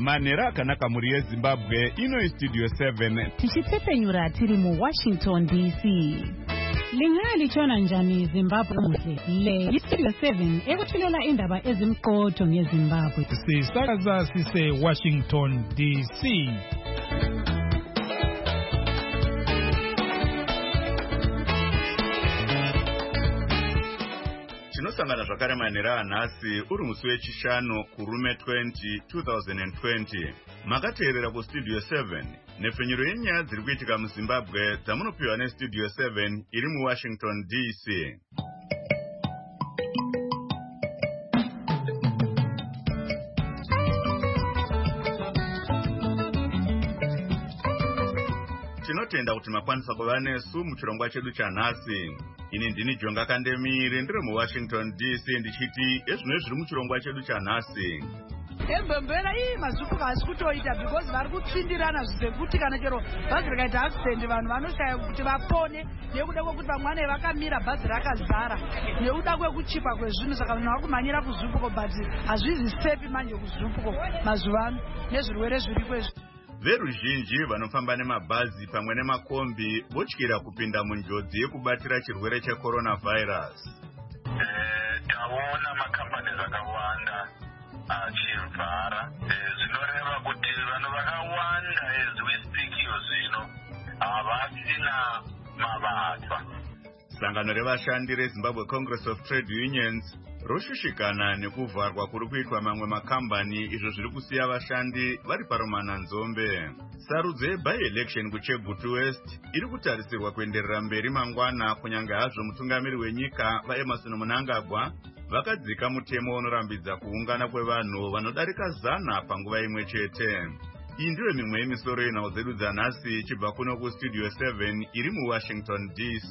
manhero akanaka mhuri yezimbabwe. Ino Studio 7 tichitsepenyura tiri muWashington DC. Lingalichona njani Zimbabwe muhle? Le Studio 7 ekuthulela indaba ezimqotho ngeZimbabwe. Sisakaza sise Washington DC. tinosangana zvakare manhero anhasi uri musi wechishanu kurume 20 2020. Makateerera kuStudio 7 nepfenyuro yenyaya dziri kuitika muZimbabwe dzamunopiwa neStudio 7 iri muWashington DC. Tinotenda kuti makwanisa kuva nesu muchirongwa chedu chanhasi. Ini ndini Jonga Kandemire ndiri muWashington DC ndichiti ezvino zviri muchirongwa chedu chanhasi. Embembera mazuku kasi kutoita because vari kutsindirana zvekuti kana chero bhazi rikaita accident vanhu vanoshaya kuti vapone nekuda kwekuti vamwana vakamira bhazi rakazara nekuda kwekuchipa kwezvinhu saka vanhu vakumhanyira kuZUPCO but hazvizi sepi manje kuZUPCO mazuva ano nezvirwere zviriko izvi. Veruzhinji vanofamba nemabhazi pamwe nemakombi votyira kupinda munjodzi yekubatira chirwere cheCoronavirus. Taona makambani akawanda achivhara zvinoreva kuti vanhu vakawanda as we speak zvino havasina mabasa. Sangano revashandi reZimbabwe Congress of Trade Unions roshushikana nekuvharwa kuri kuitwa mamwe makambani izvo zviri kusiya vashandi vari parumananzombe. Sarudzo yeby-election kuChegutu West iri kutarisirwa kuenderera mberi mangwana kunyange hazvo mutungamiri wenyika vaEmmerson Mnangagwa vakadzika mutemo unorambidza kuungana kwevanhu vanodarika 100 panguva imwe chete. Iyi ndiyo mimwe yemisoro yenhau dzedu dzanhasi chibva kuno kuStudio 7 iri muWashington DC.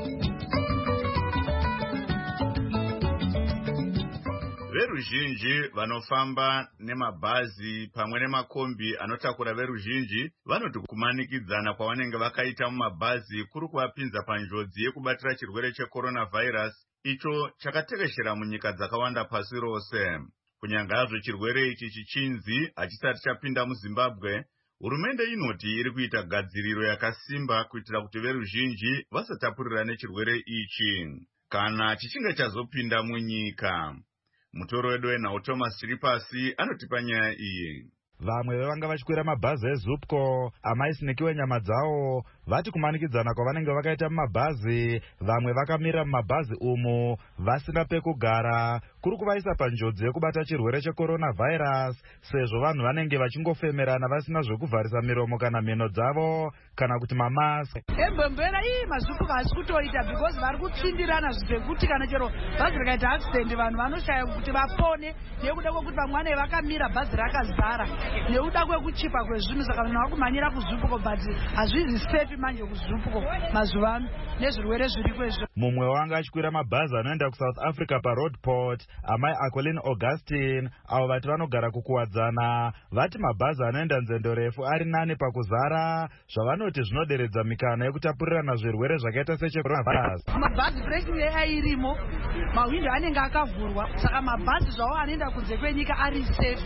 Veruzhinji vanofamba nemabhazi pamwe nemakombi anotakura veruzhinji vanoti kumanikidzana kwavanenge vakaita mumabhazi kuri kuvapinza panjodzi yekubatira chirwere cheCoronavirus icho chakatekeshera munyika dzakawanda pasi rose. Kunyange hazvo chirwere ichi chichinzi hachisati chapinda muZimbabwe, hurumende inoti iri kuita gadziriro yakasimba kuitira kuti veruzhinji vasatapurira nechirwere ichi kana chichinge chazopinda munyika. Mutoro wedu wenhau Thomas Chiripasi anotipa nyaya iyi. Vamwe vevanga vachikwira mabhazi eZUPCO amaisinikiwe nyama dzavo vati kumanikidzana kwavanenge vakaita mumabhazi, vamwe vakamira mumabhazi umu vasina pekugara kuri kuvaisa panjodzi yekubata chirwere cheCoronavirus sezvo vanhu vanenge vachingofemerana vasina zvekuvharisa miromo kana mhino dzavo kana kuti mamask. Embembera mazuku kasi kutoita because vari kutsindirana zvekuti kana chero bhazi rikaita accident vanhu vanoshaya kuti vapone nekuda kwekuti vamwana vakamira bhazi rakazara nekuda kwekuchipa kwezvinhu saka vanhu vakumhanyira kuZUPCO but hazvizi sepi manje kuZUPCO mazuva ano nezvirwere zviriko izvo. Mumwe wanga achikwira mabhazi anoenda kuSouth Africa paRoadport, amai Acolin Augustine, avo vati vanogara kukuwadzana, vati mabhazi anoenda nzendo refu ari nani pakuzara, zvavanoti zvinoderedza mikana yekutapurirana zvirwere zvakaita secheCoronavirus. Mabhazi breaking airimo, mahwindo anenge akavhurwa, saka mabhazi zvawo anoenda kunze kwenyika ari safe.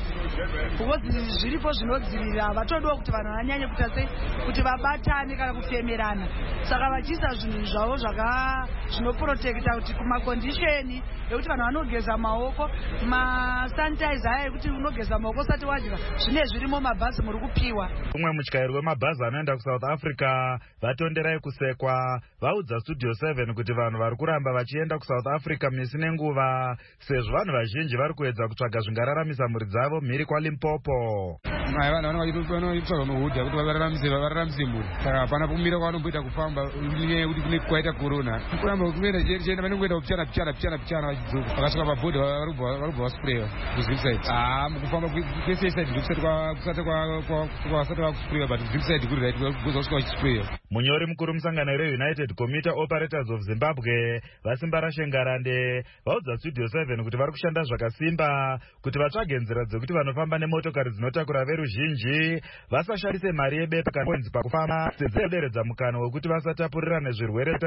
Because zviripo zvinodzivirira vatodawo kuti vanhu vanyanye kuita sei kuti vabatane kana kufemerana. Saka vachiisa zvinhu zvavo zvinoprotecta kuti kumakondisheni ekuti vanhu vanogeza maoko, masanitizer aya ekuti unogeza maoko usati wadya, zvine zvirimo mabhazi muri kupiwa. Umwe mutyairi wemabhazi anoenda kuSouth Africa vatonderai kusekwa vaudza Studio 7 kuti vanhu vari kuramba vachienda kuSouth Africa misi nenguva sezvo vanhu vazhinji vari kuedza kutsvaga zvingararamisa mhuri dzavo mhiri kwaLimpopo. Vanhu vanoitsvaga muhudha kuti vararamise mhuri, saka hapana kumira kwavanomboita kufamba nenyaya yekuti kwaita corona. Kuramba kuenda chienda vanongoenda kupichana vachidzoka vakasvika pabhodhi varubva vaspreya kuzimside. Mukufamba kweseside kusati vakuspreya but zimside kuri right kugoza kusvika vachispreya. Munyori mukuru musangano reUnited Commuter Operators of Zimbabwe Vasimba Rashengarande vaudza Studio 7 kuti vari kushanda zvakasimba kuti vatsvage nzira dzekuti vanofamba nemotokari dzinotakura veruzhinji vasasharise mari yebepa kana kwenzi pakufamba sedzinoderedza mukana wekuti vasatapurirane zvirwere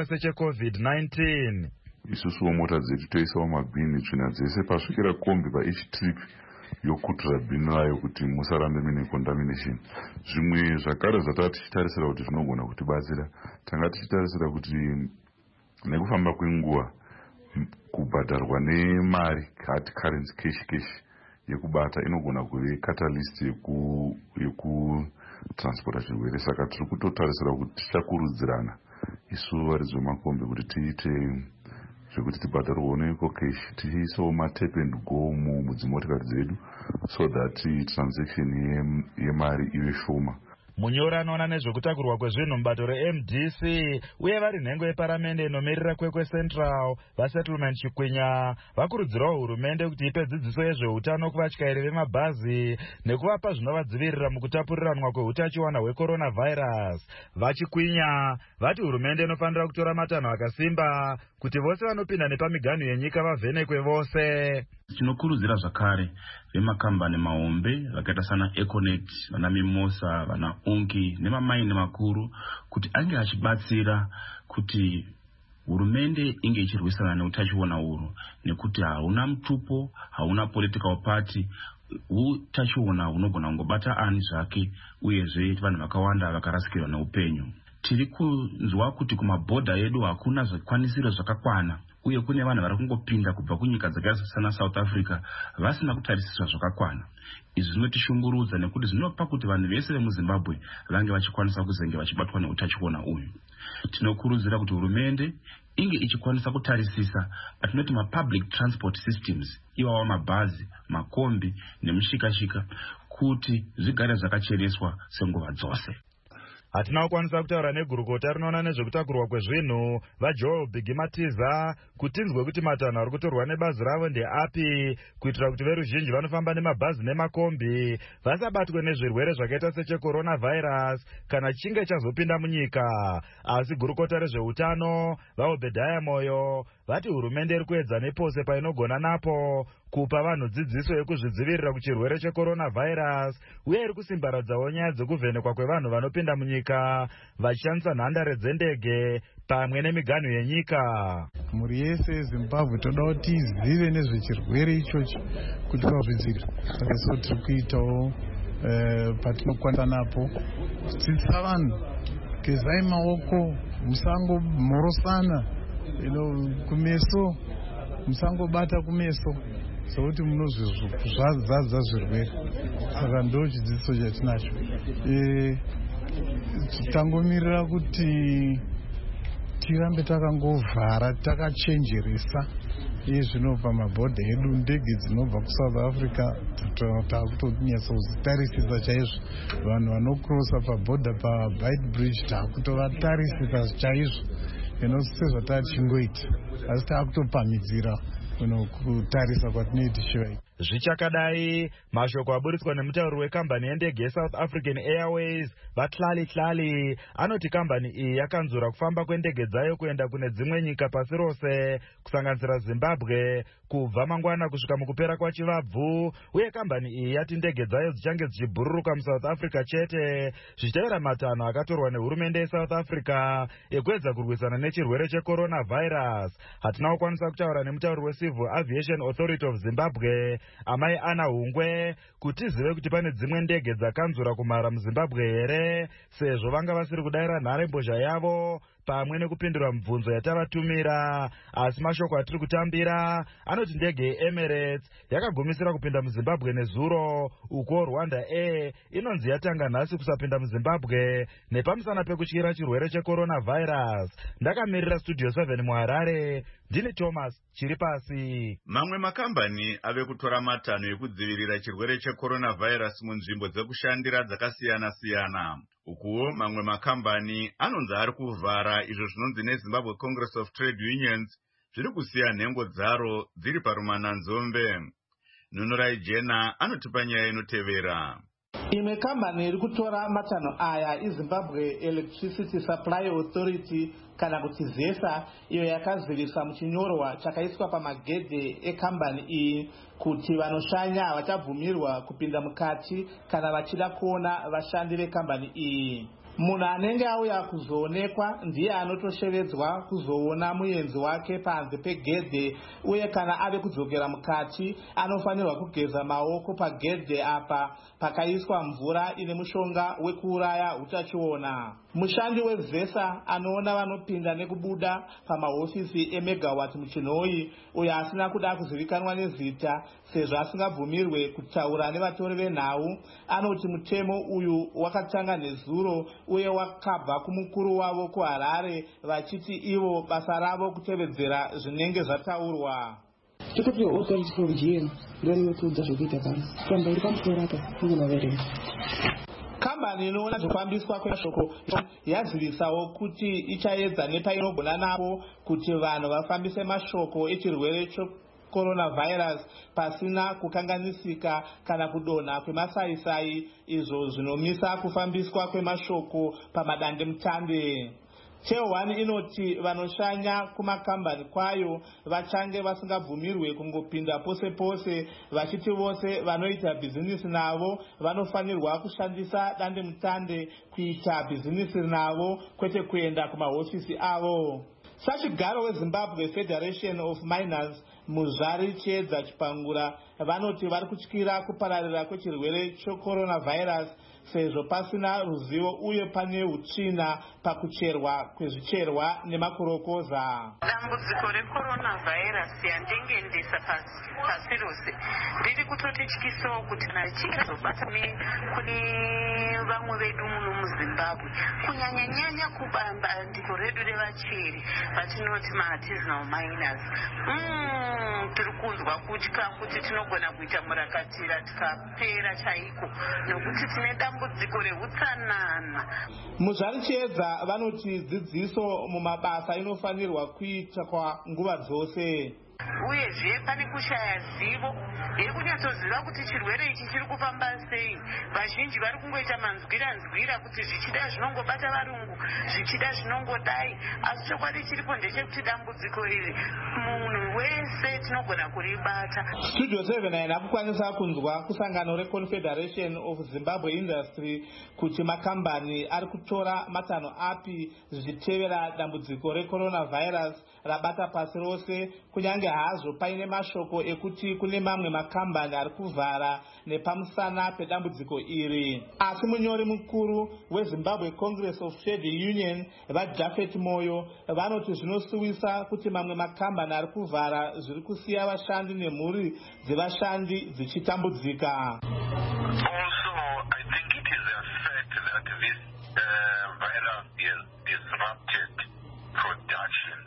secheCovid-19. Isusu mota dzedu toisawo mabhini tsvina dzese pasvikira kombi paeach trip yokutura bhini rayo kuti musarambe mine contamination. Zvimwe zvakare zvatava tichitarisira kuti zvinogona kutibatsira, tanga tichitarisira kuti nekufamba kwenguva kubhadharwa nemari hard currency cash yekubata inogona kuve catalyst yekutransporta zvirwere. Saka tiri kutotarisira kuti tichakurudzirana isu varidzi vemakombi kuti tiite zvekuti tibhadharwewo neiko cash, tiisewo matap and go mudzimotikari dzedu so that transaction yemari ive shoma. Munyori anoona nezvekutakurwa kwezvinhu mubato reMDC uye vari nhengo yeparamende inomirira kwekwe Central vaSettlement Chikwinya vakurudzirawo hurumende kuti ipe dzidziso yezveutano kuvatyairi vemabhazi nekuvapa zvinovadzivirira mukutapuriranwa kweutachiwana hwecoronavirus. VaChikwinya vati hurumende inofanira kutora matanho akasimba kuti vose vanopinda nepamiganhu yenyika vavhenekwe vose. Tinokurudzira zvakare vemakambani mahombe vakaita sana Econet, vana Mimosa, vana Unki nemamaini makuru kuti ange achibatsira kuti hurumende inge ichirwisana neutachiona uru, nekuti hauna mutupo, hauna political party. Utachiona hunogona kungobata ani zvake, uyezve vanhu vakawanda vakarasikirwa neupenyu. Tiri kunzwa kuti kumabhodha edu hakuna zvikwanisiro zvakakwana, uye kune vanhu vari kungopinda kubva kunyika dzakaita sana South Africa vasina kutarisiswa zvakakwana. Izvi zvinotishungurudza nekuti zvinopa kuti vanhu vese vemuZimbabwe vange vachikwanisa kuzenge vachibatwa neutachiona uyu. Tinokurudzira kuti hurumende inge ichikwanisa kutarisisa atinoti public transport systems, iwawa mabhazi, makombi nemushikashika, kuti zvigare zvakacheneswa senguva dzose. Hatina kukwanisa kutaura negurukota rinoona nezvekutakurwa kwezvinhu vaJoel Bigimatiza kuti tinzwe kuti matanho ari kutorwa nebazi ravo ndeapi kuitira kuti veruzhinji vanofamba nemabhazi nemakombi vasabatwe nezvirwere zvakaita sechecoronavirus kana chinge chazopinda munyika. Asi gurukota rezveutano vaObedhaya Moyo vati hurumende iri kuedza nepose painogona napo kupa vanhu dzidziso yekuzvidzivirira kuchirwere checoronavirus uye iri kusimbaradzawo nyaya dzekuvhenekwa kwevanhu vanopinda munyika vachishandisa nhandare dzendege pamwe nemiganhu yenyika. Mhuri yese yeZimbabwe toda kuti izive nezvechirwere ichochi kuti vazvidzivirire. Saka so tiri kuitawo patinokwanisa napo kudzidzisa vanhu, gezai maoko, musangomhorosana kumeso, musangobata kumeso sokuti munozvazadza zvirwere. Saka ndo chidzidziso chatinacho. Tangomirira kuti tirambe takangovhara takachenjeresa zvinobva mabhodha edu, ndege dzinobva kuSouth Africa takutonyatsa kuzitarisisa chaizvo. Vanhu vanokrosa pabhodha paBeitbridge takutovatarisisa chaizvo sezvatichingoita, asi takutopamidzira kutarisa kwatinoita shiva. Zvichakadai, mashoko aburitswa nemutauri wekambani yendege yeSouth African Airways Tlali anoti kambani iyi yakanzura kufamba kwendege dzayo kuenda kune dzimwe nyika pasi rose kusanganisira Zimbabwe kubva mangwana kusvika mukupera kwachivabvu, uye kambani iyi yati ndege dzayo dzichange dzichibhururuka muSouth Africa chete zvichitevera matanho akatorwa nehurumende yeSouth Africa ekuedza kurwisana nechirwere checoronavirus. Hatina kukwanisa kutaura nemutauri weCivil Aviation Authority of Zimbabwe Amai Ana Hungwe kuti tizive kuti pane dzimwe ndege dzakanzura kumhara muZimbabwe here, sezvo vanga vasiri kudayira nharembozha yavo pamwe nekupindura mibvunzo yatavatumira. Asi mashoko atiri kutambira anoti ndege yeEmirates yakagumisira kupinda muZimbabwe nezuro, uko Rwanda Air inonzi yatanga nhasi kusapinda muZimbabwe nepamusana pekutyira chirwere checoronavirus. Ndakamirira Studio 7 muHarare, ndini Thomas Chiripasi. Mamwe makambani ave kutora matanho ekudzivirira chirwere checoronavirus munzvimbo dzekushandira dzakasiyana-siyana. Ukuwo mamwe makambani anonzi ari kuvhara, izvo zvinonzi neZimbabwe Congress of Trade Unions zviri kusiya nhengo dzaro dziri parumananzombe. Nunurai Jena anotipa nyaya inotevera. Imwe kambani iri kutora matanho aya iZimbabwe Electricity Supply Authority kana kuti ZESA, iyo yakaziviswa muchinyorwa chakaiswa pamagedhe ekambani iyi kuti vanoshanya vachabvumirwa kupinda mukati kana vachida kuona vashandi vekambani iyi. Munhu anenge auya kuzoonekwa ndiye anotoshevedzwa kuzoona muenzi wake panze pegedhe, uye kana ave kudzokera mukati anofanirwa kugeza maoko pagedhe apa pakaiswa mvura ine mushonga wekuuraya utachiona. Mushandi wevhesa anoona vanopinda nekubuda pamahofisi emegawati muchinhoi, uyo asina kuda kuzivikanwa nezita sezvo asingabvumirwe kutaura nevatori venhau, anoti mutemo uyu wakatanga nezuro uye wakabva kumukuru wavo kuHarare, vachiti ivo basa ravo kutevedzera zvinenge zvataurwa. Tikuti authority from GM ndio kuja zvikuita kana kwamba iri pamusoro apa kunoverera. Kambani inoona zvofambiswa kwemashoko yazivisawo kuti ichaedza nepainogona napo kuti vanhu vafambise mashoko echirwere coronavirus pasina kukanganisika kana kudonha kwemasaisai, izvo zvinomisa kufambiswa kwemashoko pamadandemutande. Cheo1 inoti vanoshanya kumakambani kwayo vachange vasingabvumirwe kungopinda pose pose, vachiti vose vanoita bhizinisi navo vanofanirwa kushandisa dandemutande kuita bhizinisi navo, kwete kuenda kumahofisi avo. Sachigaro weZimbabwe Federation of Miners Muzvari Chiedza Chipangura vanoti vari kutyira kupararira kwechirwere checoronavirus sezvo pasina ruzivo uye pane utsvina pakucherwa kwezvicherwa nemakurokoza. Dambudziko recoronavirus yandengendesa pasi rose riri kutotityisawo kuti richingazobata kune vamwe vedu muno muZimbabwe, kunyanya kubandiko redu revacheri vatinoti maartisanal miners. Tiri kunzwa kutya kuti tinogona kuita murakatira tikapera chaiko nokuti tine dambudziko reutsanana. Muzvari Chiedza vanoti dzidziso mumabasa inofanirwa kuitwa nguva dzose. Uyezve pane kushaya zivo yekunyatsoziva kuti chirwere ichi chiri kufamba sei. Vazhinji vari kungoita manzwira kuti zvichida zvinongobata varungu, zvichida zvinongodai, asi chokwadi chiripo ndechekuti dambudziko iri munhu wese tinogona kuribata. Studio 7 hakukwanisa kunzwa kusangano reConfederation of Zimbabwe Industry kuti makambani ari kutora matanho api zvichitevera dambudziko recoronavirus rabata pasi rose, kunyange hazvo paine mashoko ekuti kune mamwe makambani ari kuvhara nepamusana pedambudziko iri. Asi munyori mukuru weZimbabwe Congress of Trade Union vaJafet Moyo vanoti zvinosuwisa kuti mamwe makambani ari kuvhara zviri kusiya vashandi nemhuri dzevashandi dzichitambudzika. Also, I think it is a fact that this virus has disrupted production.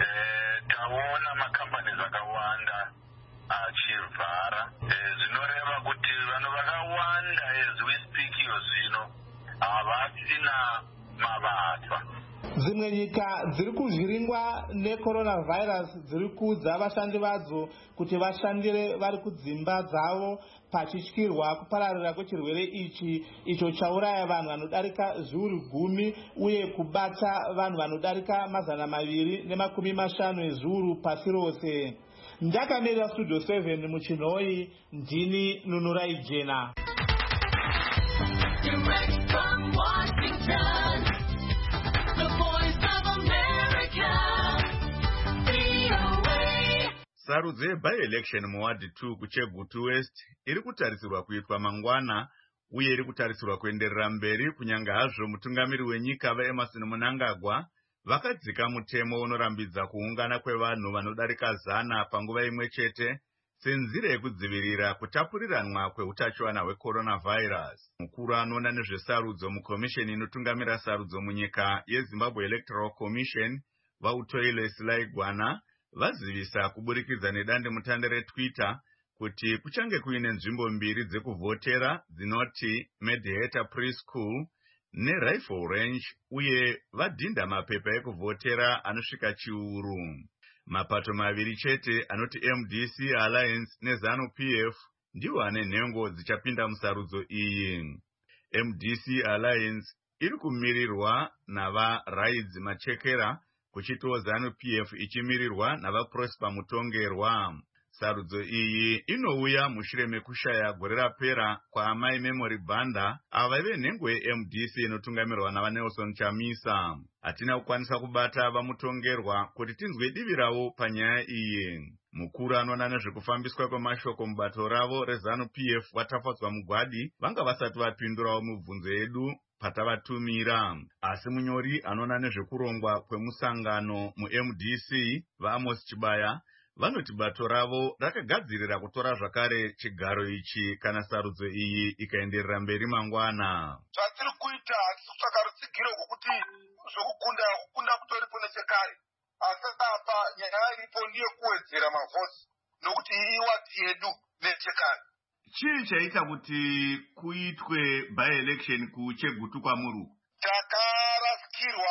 Taona makambani akawanda achivhara, zvinoreva kuti vanhu vakawanda as we speak zvino havasina mabasa. Dzimwe nyika dziri kuzviringwa necoronavirus dziri kuudza vashandi vadzo kuti vashandire vari kudzimba dzavo pachityirwa kupararira kwechirwere ichi, icho chauraya vanhu vanodarika zviuru 10 uye kubata vanhu vanodarika 250 ezviuru pasi rose. Ndakamirira Studio 7 muchinhoi, ndini Nunurai Jena. Direct from Washington, the voice of America, VOA. Sarudzo by-election muward 2 kuChegutu West iri kutarisirwa kuitwa mangwana uye iri kutarisirwa kuenderera mberi kunyange hazvo mutungamiri wenyika vaEmmerson Mnangagwa vakadzika mutemo unorambidza kuungana kwevanhu vanodarika 100 panguva imwe chete senzira yekudzivirira kutapuriranwa kweutachiona hwecoronavirus. Mukuru anoona nezvesarudzo mukomisheni inotungamira sarudzo munyika yeZimbabwe Electoral Commission vaUtoile Silaigwana vazivisa kuburikidza nedandemutande reTwitter kuti kuchange kuine nzvimbo 2 dzekuvhotera dzinoti Mediator Preschool neRifle Range uye vadhinda mapepa ekuvhotera anosvika 100. Mapato maviri chete anoti MDC Alliance neZANU-PF ndiwo ane nhengo dzichapinda musarudzo iyi. MDC Alliance iri kumirirwa navaRaids Machekera kuchitiwo ZANU-PF ichimirirwa navaProsper Mutongerwa. Sarudzo iyi inouya mushure mekushaya gore rapera kwaamai Memory Banda ava vaive nhengo yeMDC inotungamirwa navaNelson Chamisa. Hatina kukwanisa kubata vamutongerwa kuti tinzwe divi ravo panyaya iyi. Mukuru anoona nezvekufambiswa kwemashoko mubato ravo reZANU-PF watafadzwa Mugwadi vanga vasati vapindurawo mibvunzo yedu patavatumira. Asi munyori anoona nezvekurongwa kwemusangano muMDC vaAmos Chibaya vanoti bato ravo rakagadzirira kutora zvakare chigaro ichi kana sarudzo iyi ikaenderera mberi mangwana. Zvatiri kuita hatisi kutsvaka rutsigiro rwokuti zvokukunda kutoripo nechekare. Asi apa nyaya iripo ndiyo kuwedzera mavhotsi nokuti iwati yedu nechekare. Chii chaita kuti kuitwe by-election kuChegutu kwamuru? Takarasikirwa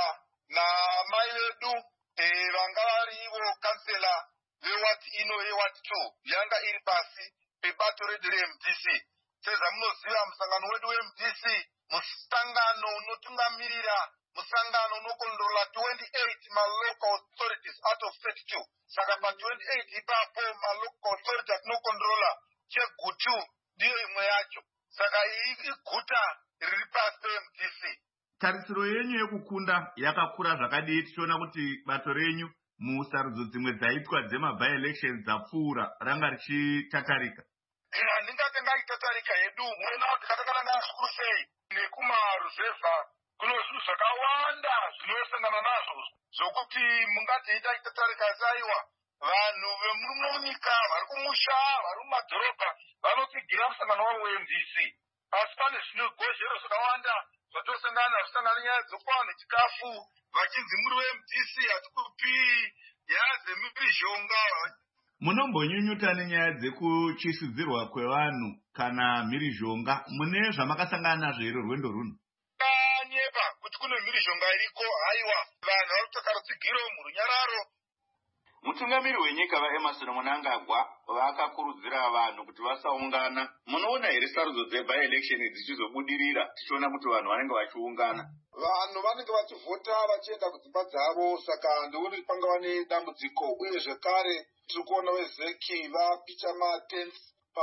namai vedu vanga varivo kansela vewati ino yewati 2 yanga iri pasi pebato redu reMDC. Sezamunoziva musangano wedu weMDC musangano unotungamirira musangano unokondrola 28 ma-local authorities out of 32. Saka pa 28 ipapo ma-local authority atinokondrola Chegutu ndiyo imwe yacho. Saka iyi iguta riri pasi peMDC. Tarisiro yenyu yekukunda yakakura zvakadii tichiona kuti bato renyu musarudzo dzimwe dzaitwa dzema-by-elections dzapfuura ranga richitatarika? Handingati ngaitatarika yedu muona kuti katakana zvikuru sei nekumaruzevha kuno zvinhu zvakawanda zvinosangana nazvo zvokuti mungati itatarika saiwa vanhu vemunyika vari kumusha vari mumadhorobha vanotsigira musangano wavo weMDC. Asi pane zvinogozhero zvakawanda zvatosangana zvisangana nyaya dzokwana nechikafu vachinzi muri weMDC hatikupi nyaya dzemhirizhonga. Munombonyunyuta nenyaya dzekuchisidzirwa kwevanhu kana mhirizhonga mune zvamakasangana nazvo iro rwendo runo? Kanyepa kuti kune mhirizhonga iriko haiwa vanhu vari kutsvaka rutsigiro murunyararo. Mutungamiri wenyika vaEmmerson Mnangagwa vakakurudzira vanhu kuti vasaungana. Munoona here sarudzo dzeby-election dzichizobudirira tichiona kuti vanhu vanenge vachiungana? Vanhu vanenge vachivhota vachienda kudzimba dzavo, saka ndikuti pangava nedambudziko. Uye zvekare tiri kuona vezeki vapicha matents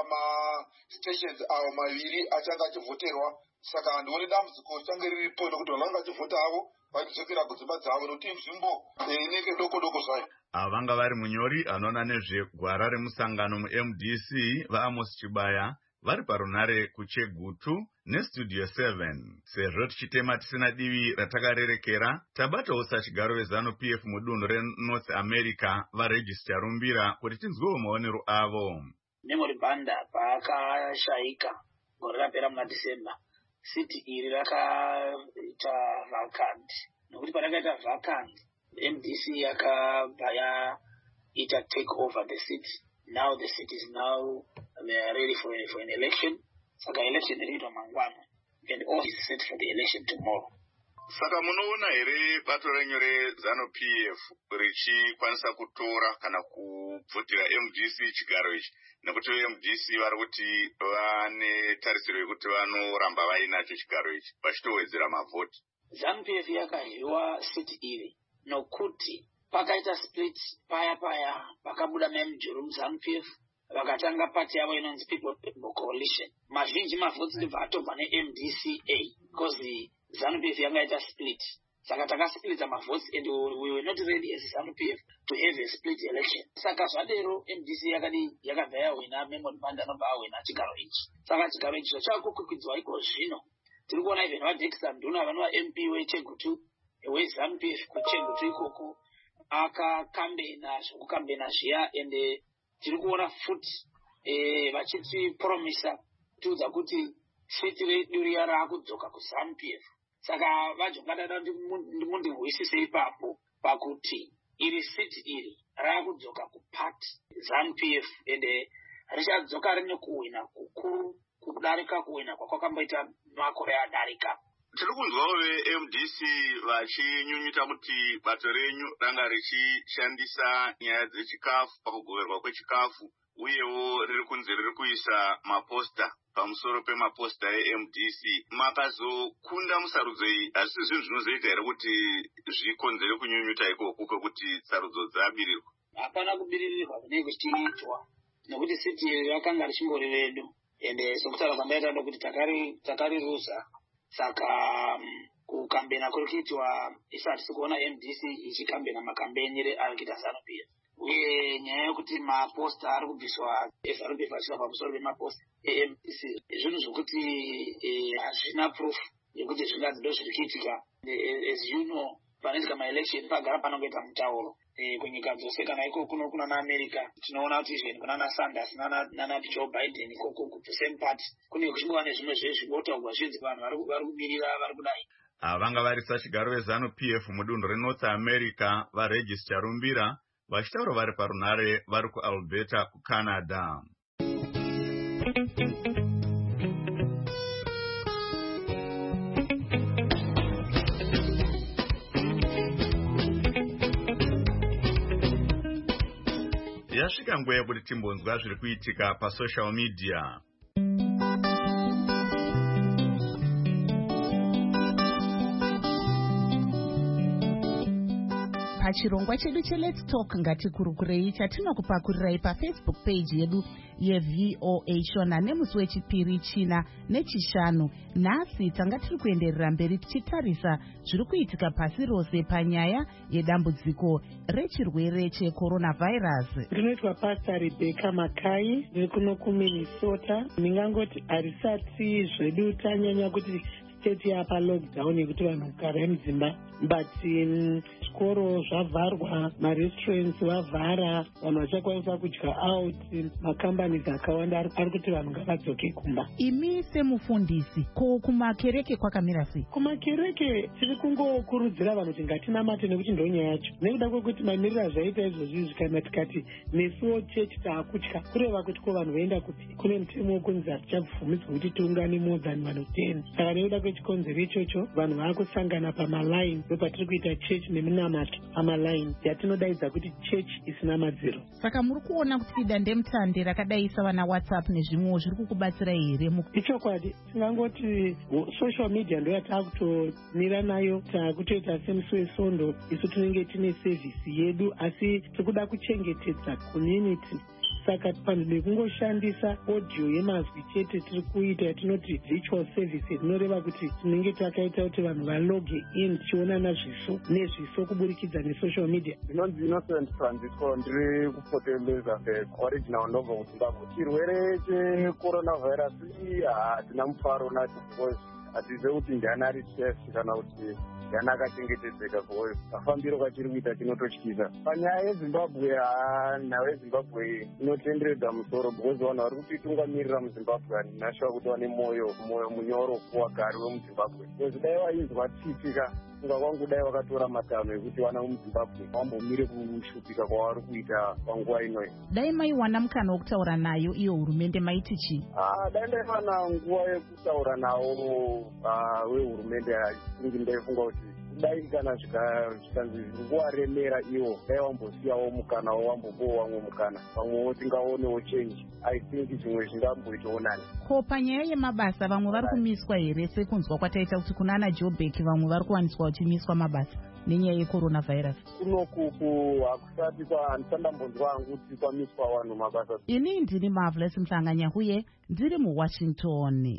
pamastations avo maviri achanga achivhoterwa. Saka ndikuti dambudziko change riripo nokuti vanhu vanenge vachivhota havo vachidzokera kudzimba dzavo nokuti nzvimbo inenge doko zvayo. Ava vanga vari munyori anoona nezvegwara remusangano muMDC vaAmos Chibaya vari parunare kuChegutu neStudio 7. Sezvo tichitema tisina divi ratakarerekera, tabatawo sachigaro veZANU-PF mudunhu reNorth America vaRegister Rumbira kuti tinzwewo maonero avo. Memory Banda paakashaika gore rapera muna December, city iri rakaita vacant. Nokuti parakaita vacant, MDC yakabva yaita take over the city. Now the city is now ready for an election. Saka election iriitwa mangwana, and all is set for the election tomorrow. Saka munoona here bato renyu reZANU-PF richikwanisa kutora kana kubvutira MDC chigaro ichi, nekuti MDC vari kuti vane tarisiro yekuti vanoramba vainacho chigaro ichi vachitowedzera mavhoti. ZANU-PF yakahyiwa city iri nokuti pakaita split paya pakabuda memujuru muZANU-PF vakatanga pati yavo inonzi People Coalition. Mazhinji mavhotsi ndibva atobva neMDCA because ZANU-PF yangaita split. Saka takasplita mavhotsi and we were not ready as ZANU-PF to have a split election. Saka zvadero MDC yakabva yawina Memory Banda anobva awina chigaro ichi. Saka chigaro ichi chakukwikwidzwa iko zvino. Tiri kuona even vaDexter Mduna vanova MP weChegutu weZANU-PF kuChegutu ikoko akakambena zvokukambena zviya ende tiri kuona futi vachiti promisa kutiudza kuti seti redu riya raakudzoka kuZANU-PF. Saka vajongadada ndimundihwisise ipapo pakuti iri seti iri raakudzoka kupati ZANU-PF ende richadzoka rine kuwina kukuru kudarika kuwina kwakakamboita makore adarika. Tiri kunzwawo veMDC vachinyunyuta kuti bato renyu ranga richishandisa nyaya dzechikafu pakugoverwa kwechikafu, uyewo riri kunzi riri kuisa maposta pamusoro pemaposta eMDC. Makazokunda musarudzo iyi, asi zvinhu zvinozoita here kuti zvikonzere kunyunyuta ikoko kwekuti sarudzo dzabirirwa? Hapana kubiririrwa kunenge kuchiitwa. nekuti city rakanga richimbori redu ende sokutaura kwandaita ndo kuti takariruza saka kukambena kuri kuitwa isu hatisi kuona MDC ichikambena makambeni arikuita ZANU-PF uye nyaya yokuti maposta ari kubviswa FRP vachira pamusoro pemaposta eMDC zvinhu zvokuti hazvina proof yekuti zvingadzi ndo zviri kuitika. As you know, panoitika maelection pagara panongoita mutauro kunyika dzose kana iko kuno kuna America tinoona kuti izveni kuna Sanders nana Joe Biden ikoko the same party kune kuchimbova nezvimwe zvezvibotaurwa zvinzi vanhu vari kumirira vari kudai. Vanga varisa chigaro veZANU-PF mudunhu reNorth America varegistra rumbira vachitaura vari parunhare vari kuAlberta kuCanada. Yasvika nguva yekuti timbonzwa zviri kuitika pasocial media. Pachirongwa chedu cheLet's Talk ngatikurukurei chatinokupakurirai paFacebook page yedu yeVOA Shona nemusi wechipiri, china nechishanu. Nhasi tanga tiri kuenderera mberi tichitarisa zviri kuitika pasi rose panyaya yedambudziko rechirwere checoronavirus. Ndinoitwa Pastor Rebecca Makai ndiri kuno kuMinnesota. Ndingangoti harisati zvedu tanyanya kuti state yapa lockdown yekuti vanhu kugara mudzimba, but zvikoro zvavharwa, marestaurants vavhara, vanhu vachakwanisa kudya out, macompanies akawanda ari kuti vanhu ngavadzoke kumba. Imi semufundisi, ko kumakereke kwakamira sei? Kumakereke tiri kungokurudzira vanhu kuti ngatinamate nekuti ndo nyaya yacho. Nekuda kwekuti mamiriro zvaita izvozvi zvikana tikati nesuwo chechi taakutya kureva kuti ko vanhu vaenda kuti kune mutemo wokunzi hatichabvumidzwa kuti tiungane more than vanhu 10. Saka nekuda kwechikonzero ichocho vanhu vaakusangana pamaline ndopatiri kuita chechi neminamato pamaline yatinodaidza kuti chechi isina madziro. Saka muri kuona kuti dandemutande rakadaisa vana WhatsApp nezvimwewo zviri kukubatsirai here? Ichokwadi, tingangoti social media ndo yataakutomira nayo, taakutoita semusi wesondo. Isu tinenge tine service yedu asi tikuda kuchengetedza community. Saka panhu nekungoshandisa audio yemazwi chete tiri kuita yatinoti virtual service, inoreva kuti tinenge takaita kuti vanhu valoge in tichionana nezviso kuburikidza nesocial media. Ndinonzi Innocent Francisco, ndiri kupoteleza original ndobva kuZimbabwe. Chirwere checoronavirus hatina mufaro nacho because hatizive kuti ndiani ari safe kana kuti ndiani akachengetedzeka, because kafambiro kachiri kuita chinototyisa. Panyaya yeZimbabwe, nhau yeZimbabwe inotenderedza musoro because vanhu vari kutitungamirira muZimbabwe handinashuwa kuti vane moyo munyoro kuwagari wemuZimbabwe. Because dai vainzwa tiitika kunga kwangu dai vakatora matanho ekuti vana vemuZimbabwe vambomire kushupika kwavari kuita panguva inoyi. Dai maiwana mukana wokutaura nayo iyo hurumende maiti chii? Dai ndaiwana nguva yekutaura nawo wehurumende, ingi ndaifunga kuti kudai kana zvikanzi nguvaremera ivo dai vambosiyawo mukana wavambopowo vamwe mukana, vamwewo tingaonewo change. I think zvimwe zvingamboitawo nani. Ko panyaya yemabasa vamwe vari kumiswa here, sekunzwa kwataita kuti kuna Joburg vamwe vari kuwaniswa vachimiswa mabasa nenyaya yecoronavirus? Kunokuku hakusati handisandambonzwa hangu kuti kwamiswa vanhu mabasa. Ini ndini Marvelous Mhlanganya huye ndiri muWashington.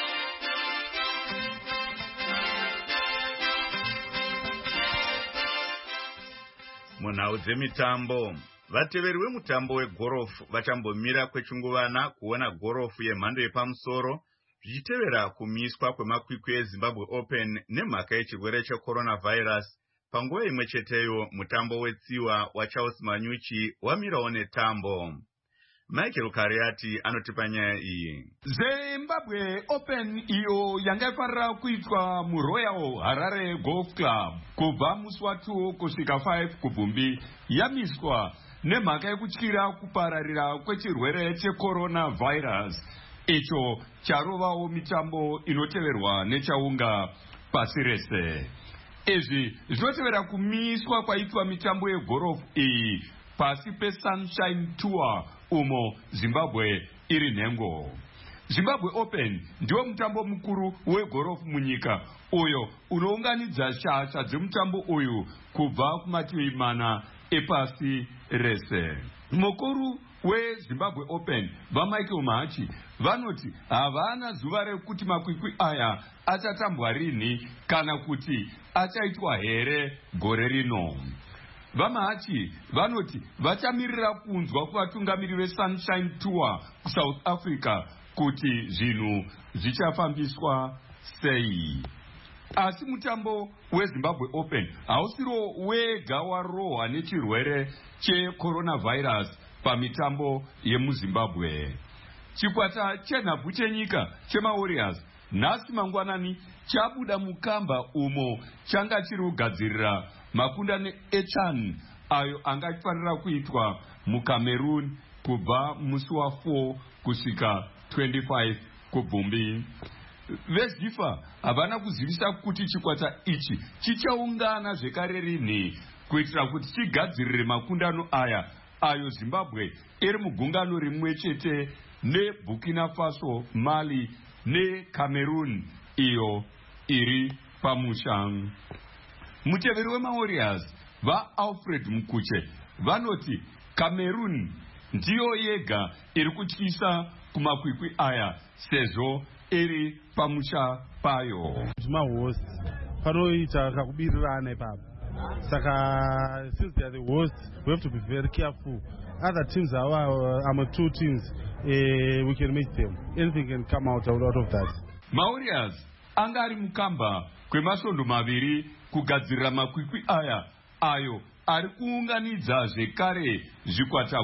Munhau dzemitambo, vateveri vemutambo wegorofu vachambomira kwechinguvana kuona gorofu yemhando yepamusoro zvichitevera kumiswa kwemakwikwi eZimbabwe Open nemhaka yechirwere checoronavirus. Panguva imwe cheteyo mutambo wetsiwa waCharles Manyuchi wamirawo netambo. Michael Kariati anotipa nyaya iyi. Zimbabwe Open iyo yanga ifarira kuitwa muRoyal Harare Golf Club kubva musi wa2 kusvika 5 kubvumbi yamiswa nemhaka yekutyira kupararira kwechirwere checoronavirus, icho charovawo mitambo inoteverwa nechaunga pasi rese. Izvi zvinotevera kumiswa kwaitwa mitambo yegorofu iyi pasi peSunshine Tour umo Zimbabwe iri nhengo. Zimbabwe Open ndiwo mutambo mukuru wegorofu munyika, uyo unounganidza shasha dzemutambo uyu kubva kumativi mana epasi rese. Mukuru weZimbabwe Open vaMichael Machi vanoti havana zuva rekuti makwikwi aya achatambwa rini kana kuti achaitwa here gore rino. VaMachi vanoti vachamirira kunzwa kuvatungamiri veSunshine Tour kuSouth Africa kuti zvinhu zvichafambiswa sei. Asi mutambo weZimbabwe Open hausiro wega warohwa nechirwere checoronavirus pamitambo yemuZimbabwe. Chikwata chenhabvu chenyika chemaWarriors nhasi mangwanani chabuda mukamba umo changa chiri kugadzirira makundano eChan ayo angafanira kuitwa muCameroon kubva musi wa4 kusvika 25 kubvumbi. VeZIFA havana kuzivisa kuti chikwata ichi chichaungana zvekare rini kuitira kuti chigadzirire makundano aya ayo Zimbabwe iri mugungano rimwe chete neBurkina Faso, Mali neCameroon iyo iri pamusha. Muteveri wemaWarriors vaAlfred Mukuche vanoti Cameroon ndiyo yega iri kutyisa kumakwikwi aya sezvo iri pamusha payo. Host panoita kakubirirana ipapo. Saka since they are the host, we have to be very careful. Other teams are two teams. We can make them. Anything can come out of that. maWarriors anga ari mukamba kwemasondo maviri kugadzirira makwikwi aya ayo ari kuunganidza zvekare zvikwata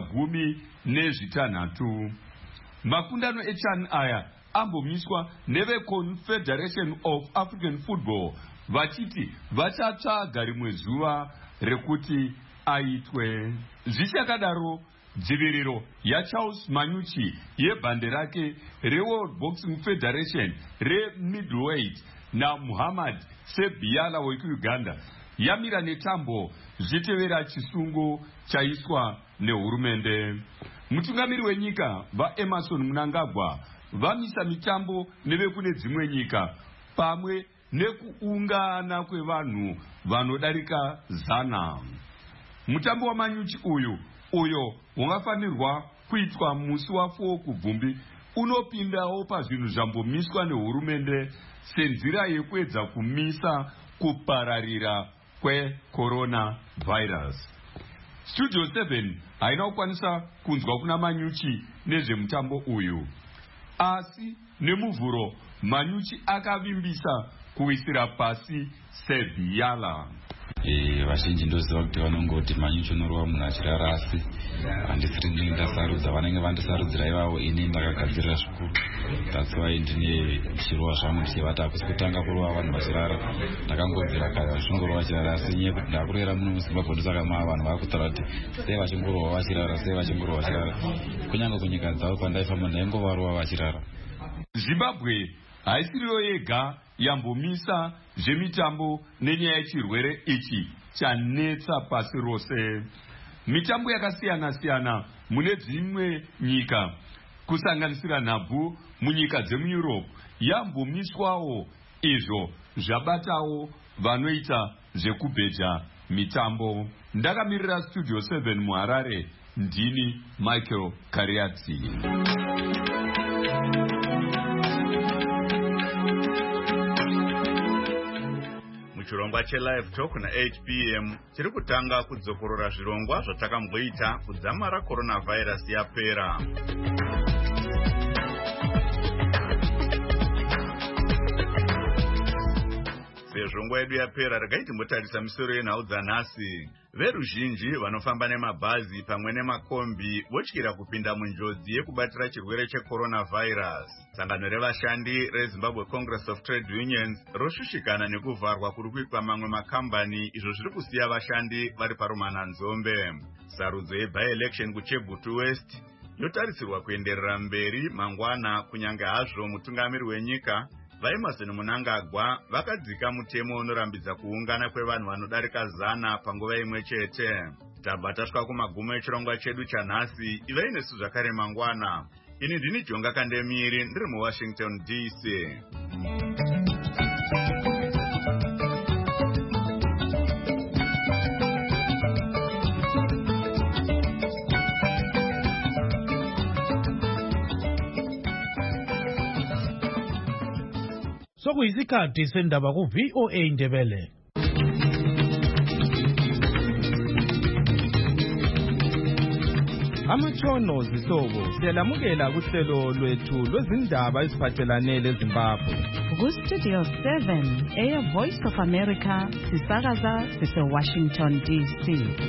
16. Makundano eChan aya ambomiswa neveConfederation of African Football vachiti vachatsvaga rimwe zuva rekuti aitwe. Zvichakadaro dziviriro yaCharles Manyuchi yebhande rake reWorld Boxing Federation remiddleweight naMuhammad Sebiala wekuUganda yamira netambo zvitevera chisungo chaiswa nehurumende. Mutungamiri wenyika vaEmerson Mnangagwa vamisa mitambo nevekune dzimwe nyika pamwe nekuungana kwevanhu vanodarika 100. Mutambo waManyuchi uyo ungafanirwa kuitwa musi wa4 kubvumbi unopindawo pazvinhu zvambomiswa nehurumende senzira yekuedza kumisa kupararira kweCoronavirus. Studio 7 haina kukwanisa kunzwa kuna Manyuchi nezvemutambo uyu, asi nemuvhuro Manyuchi akavimbisa kuisira pasi Sebiala. Vazhinji ndoziva kuti vanongoti Manyuchi unorova munhu achirara, asi handisiri ndini ndasarudza, vanenge vandisarudzira ivavo, ini ndakagadzirira zvikuru. That's why ndine chirova zvangu ndichivati hakusi kutanga kurova vanhu vachirara, ndakangodzira kare vachingorova vachirara, asi nyaya yekuti ndakurera muno muZimbabwe ndosaka maa vanhu vakutaura kuti sei vachingorova vachirara, sei vachingorova vachirara. Kunyange kunyika dzavo kwandaifamba ndaingovarova vachirara. Zimbabwe haisiriyo yega yambomisa zvemitambo nenyaya yechirwere ichi chanetsa pasi rose. Mitambo yakasiyana-siyana mune dzimwe nyika kusanganisira nhabvu munyika dzemuEurope yambomiswawo, izvo zvabatawo vanoita zvekubheja mitambo. Ndakamirira Studio 7 muHarare, ndini Michael Kariati. Chirongwa cheLive Talk na 8 p.m. chiri kutanga kudzokorora zvirongwa zvatakamboita kudzamara coronavirus yapera. Sezvo nguva yedu yapera, regai timbotarisa misoro yenhau dzanhasi. Veruzhinji vanofamba nemabhazi pamwe nemakombi votyira kupinda munjodzi yekubatira chirwere checoronavirus. Sangano revashandi reZimbabwe Congress of Trade Unions roshushikana nekuvharwa kuri kuitwa mamwe makambani, izvo zviri kusiya vashandi vari parumananzombe. Sarudzo yeby-election kuChebutu West yotarisirwa kuenderera mberi mangwana, kunyange hazvo mutungamiri wenyika vaEmerson Mnangagwa vakadzika mutemo unorambidza kuungana kwevanhu vanodarika 100 panguva imwe chete. Tabva tasvika kumagumo echirongwa chedu chanhasi. Ivai nesu zvakare mangwana. Ini ndini Jonga Kandemiri, ndiri muWashington DC. sokuyisikhathi sendaba ku-VOA Indebele. Amatshono zihlobo siyalamukela kuhlelo lwethu lwezindaba eziphathelane leZimbabwe. Ku-Studio 7 eyeVoice of America sisakaza sise-Washington DC.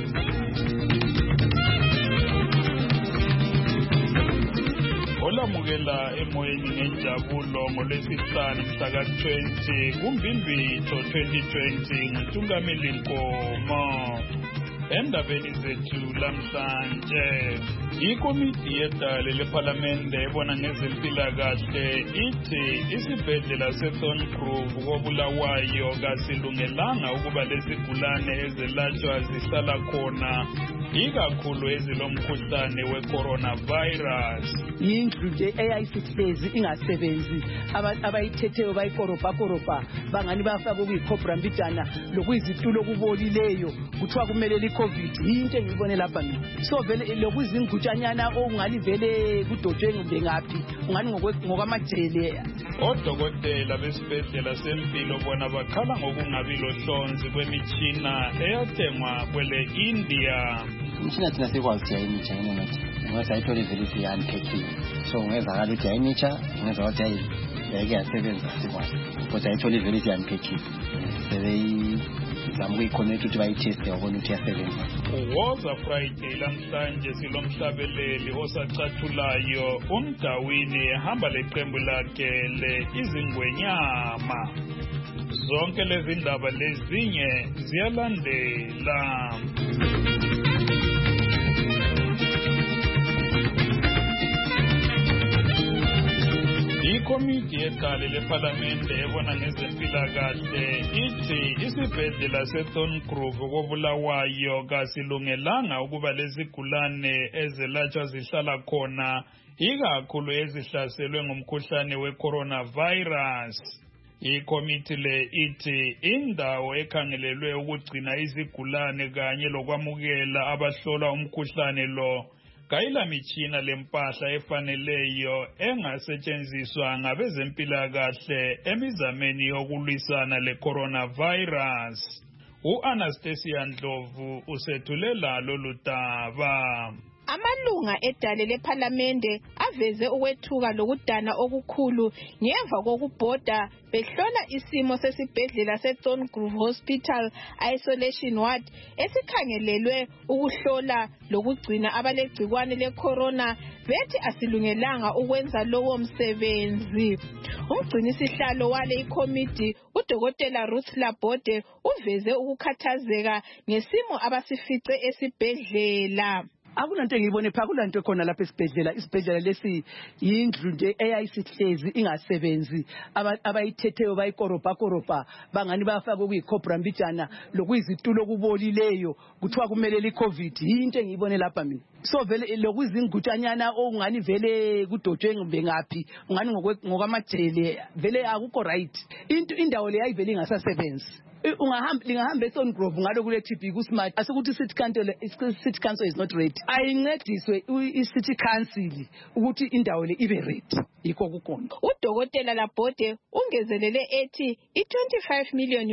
Olamukela emoyeni ngenjabulo ngolwesihlanu mhlaka 20 kuMbimbiso 2020 nguNtungameli Nkomo. Endabeni zethu lamhlanje ikomiti yedale lephalamende ebona ngezempilakahle ithi isibhedlela seThorncroft koBulawayo kasilungelanga ukuba lezigulane ezelatshwa zihlala khona ikakhulu ezilomkhuhlane we-coronavirus. Indlu nje eyayisihlezi ingasebenzi abayithetheyo bayikorobha bangani bafaka okuyikhobra mbijana lokuyizitulo kubolileyo kuthiwa kumele COVID into engiyibone lapha mina. So vele lokuzingutshanyana ongani vele kudotshwe ngengaphi ungani ngokwamajele. Odokotela besibhedlela sempilo bona bakhala ngokungabi lohlonzi kwemitshina eyathengwa kwele India. Imishina thina sikwazi ayinitsha nathi ngoba sayithola vele siyaniphekiwe so ungezakala ukuthi ayinitsha ungezakala ukuthi ayike yasebenza sikwazi kodwa ayithola vele siyaniphekiwe zama ukuyiconnect ukuthi bayitheste babone ukuthi yasebenza. Woza Friday lamhlanje silomhlabeleli osacathulayo uMdawini ehamba leqembu lakhe izingwenyama. Zonke lezi ndaba lezinye ziyalandela. Ikomiti yedale lephalamende ebona ngezempilakahle ithi isibhedlela seThorncroft koBulawayo kasilungelanga ukuba lezigulane ezelatshwa zihlala khona ikakhulu ezihlaselwe ngumkhuhlane we-coronavirus. Ikomiti le ithi indawo ekhangelelwe ukugcina izigulane kanye lokwamukela abahlola umkhuhlane lo kayila mitshina lempahla efaneleyo engasetshenziswa ngabezempilakahle emizameni yokulwisana le-coronavirus. U-Anastasia Ndlovu usethulela lolu daba. Amalunga edale lephalamende aveze ukwethuka lokudana okukhulu ngemva kokubhoda behlola isimo sesibhedlela seThorncroft Hospital Isolation Ward esikhangelelwe ukuhlola lokugcina abalegcikwane lecorona bethi asilungelanga ukwenza lowo msebenzi. Umgcinisihlalo wale ikomiti uDokotela Ruth Labode uveze ukukhathazeka ngesimo abasifice esibhedlela. Akunanto engiyibone pha kulanto khona lapha isibhedlela lesi yindlu nje eyayisihlezi ingasebenzi abayithetheyo bayikorobha bangani bafaka okuyikhobra mbijana lokuyizitulo kubolileyo kuthiwa kumele COVID into engiyibone lapha mina. So vele lokuzingutshanyana ongani vele kudotshwe ngengaphi ungani ngokwamajele vele akukho right. Indawo le yayivele ingasasebenzi. Lingahamba eThorncroft ngalo kule TB kuSmart asikuthi city council is not ready. Ayincediswe i-city council ukuthi indawo le ibe ready yikho kukhona. uDokotela Labode ungezelele ethi i$25 million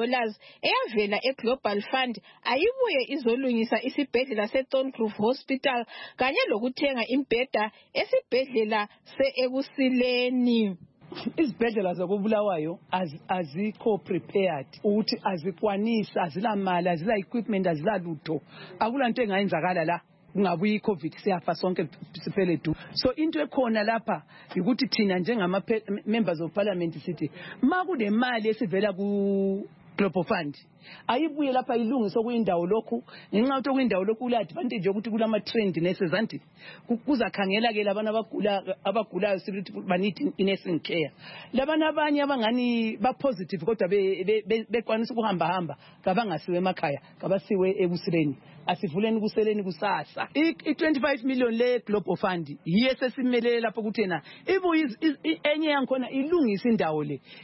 eyavela eGlobal Fund ayibuye izolungisa isibhedlela seThorncroft Hospital kanye lokuthenga imbheda esibhedlela seEbusileni. Izibhedlela zakoBulawayo azikho prepared ukuthi azikwanisa azilamali azila equipment azilalutho akulanto engayenzakala la kungabuyi iCovid siyafa sonke siphele du. So into ekhona lapha ukuthi thina njengama members of parliament sithi makunemali esivela ku Global Fund ayibuye lapha ilungiswe kuyindawo lokhu ngenxa ukuthi kuyindawo lokhu kule advantage yokuthi kulama trend nurses anti kuzakhangela ke labana abagulayo sithi banid nursing care labana abanye abangani ba positive kodwa bekwanisa ukuhamba kabangasiwe emakhaya kabasiwe ebusileni asivuleni kuseleni kusasa i25 million le Global Fund yiye sesimele lapho ukuthi yena ibuye enye yankhona ilungisa indawo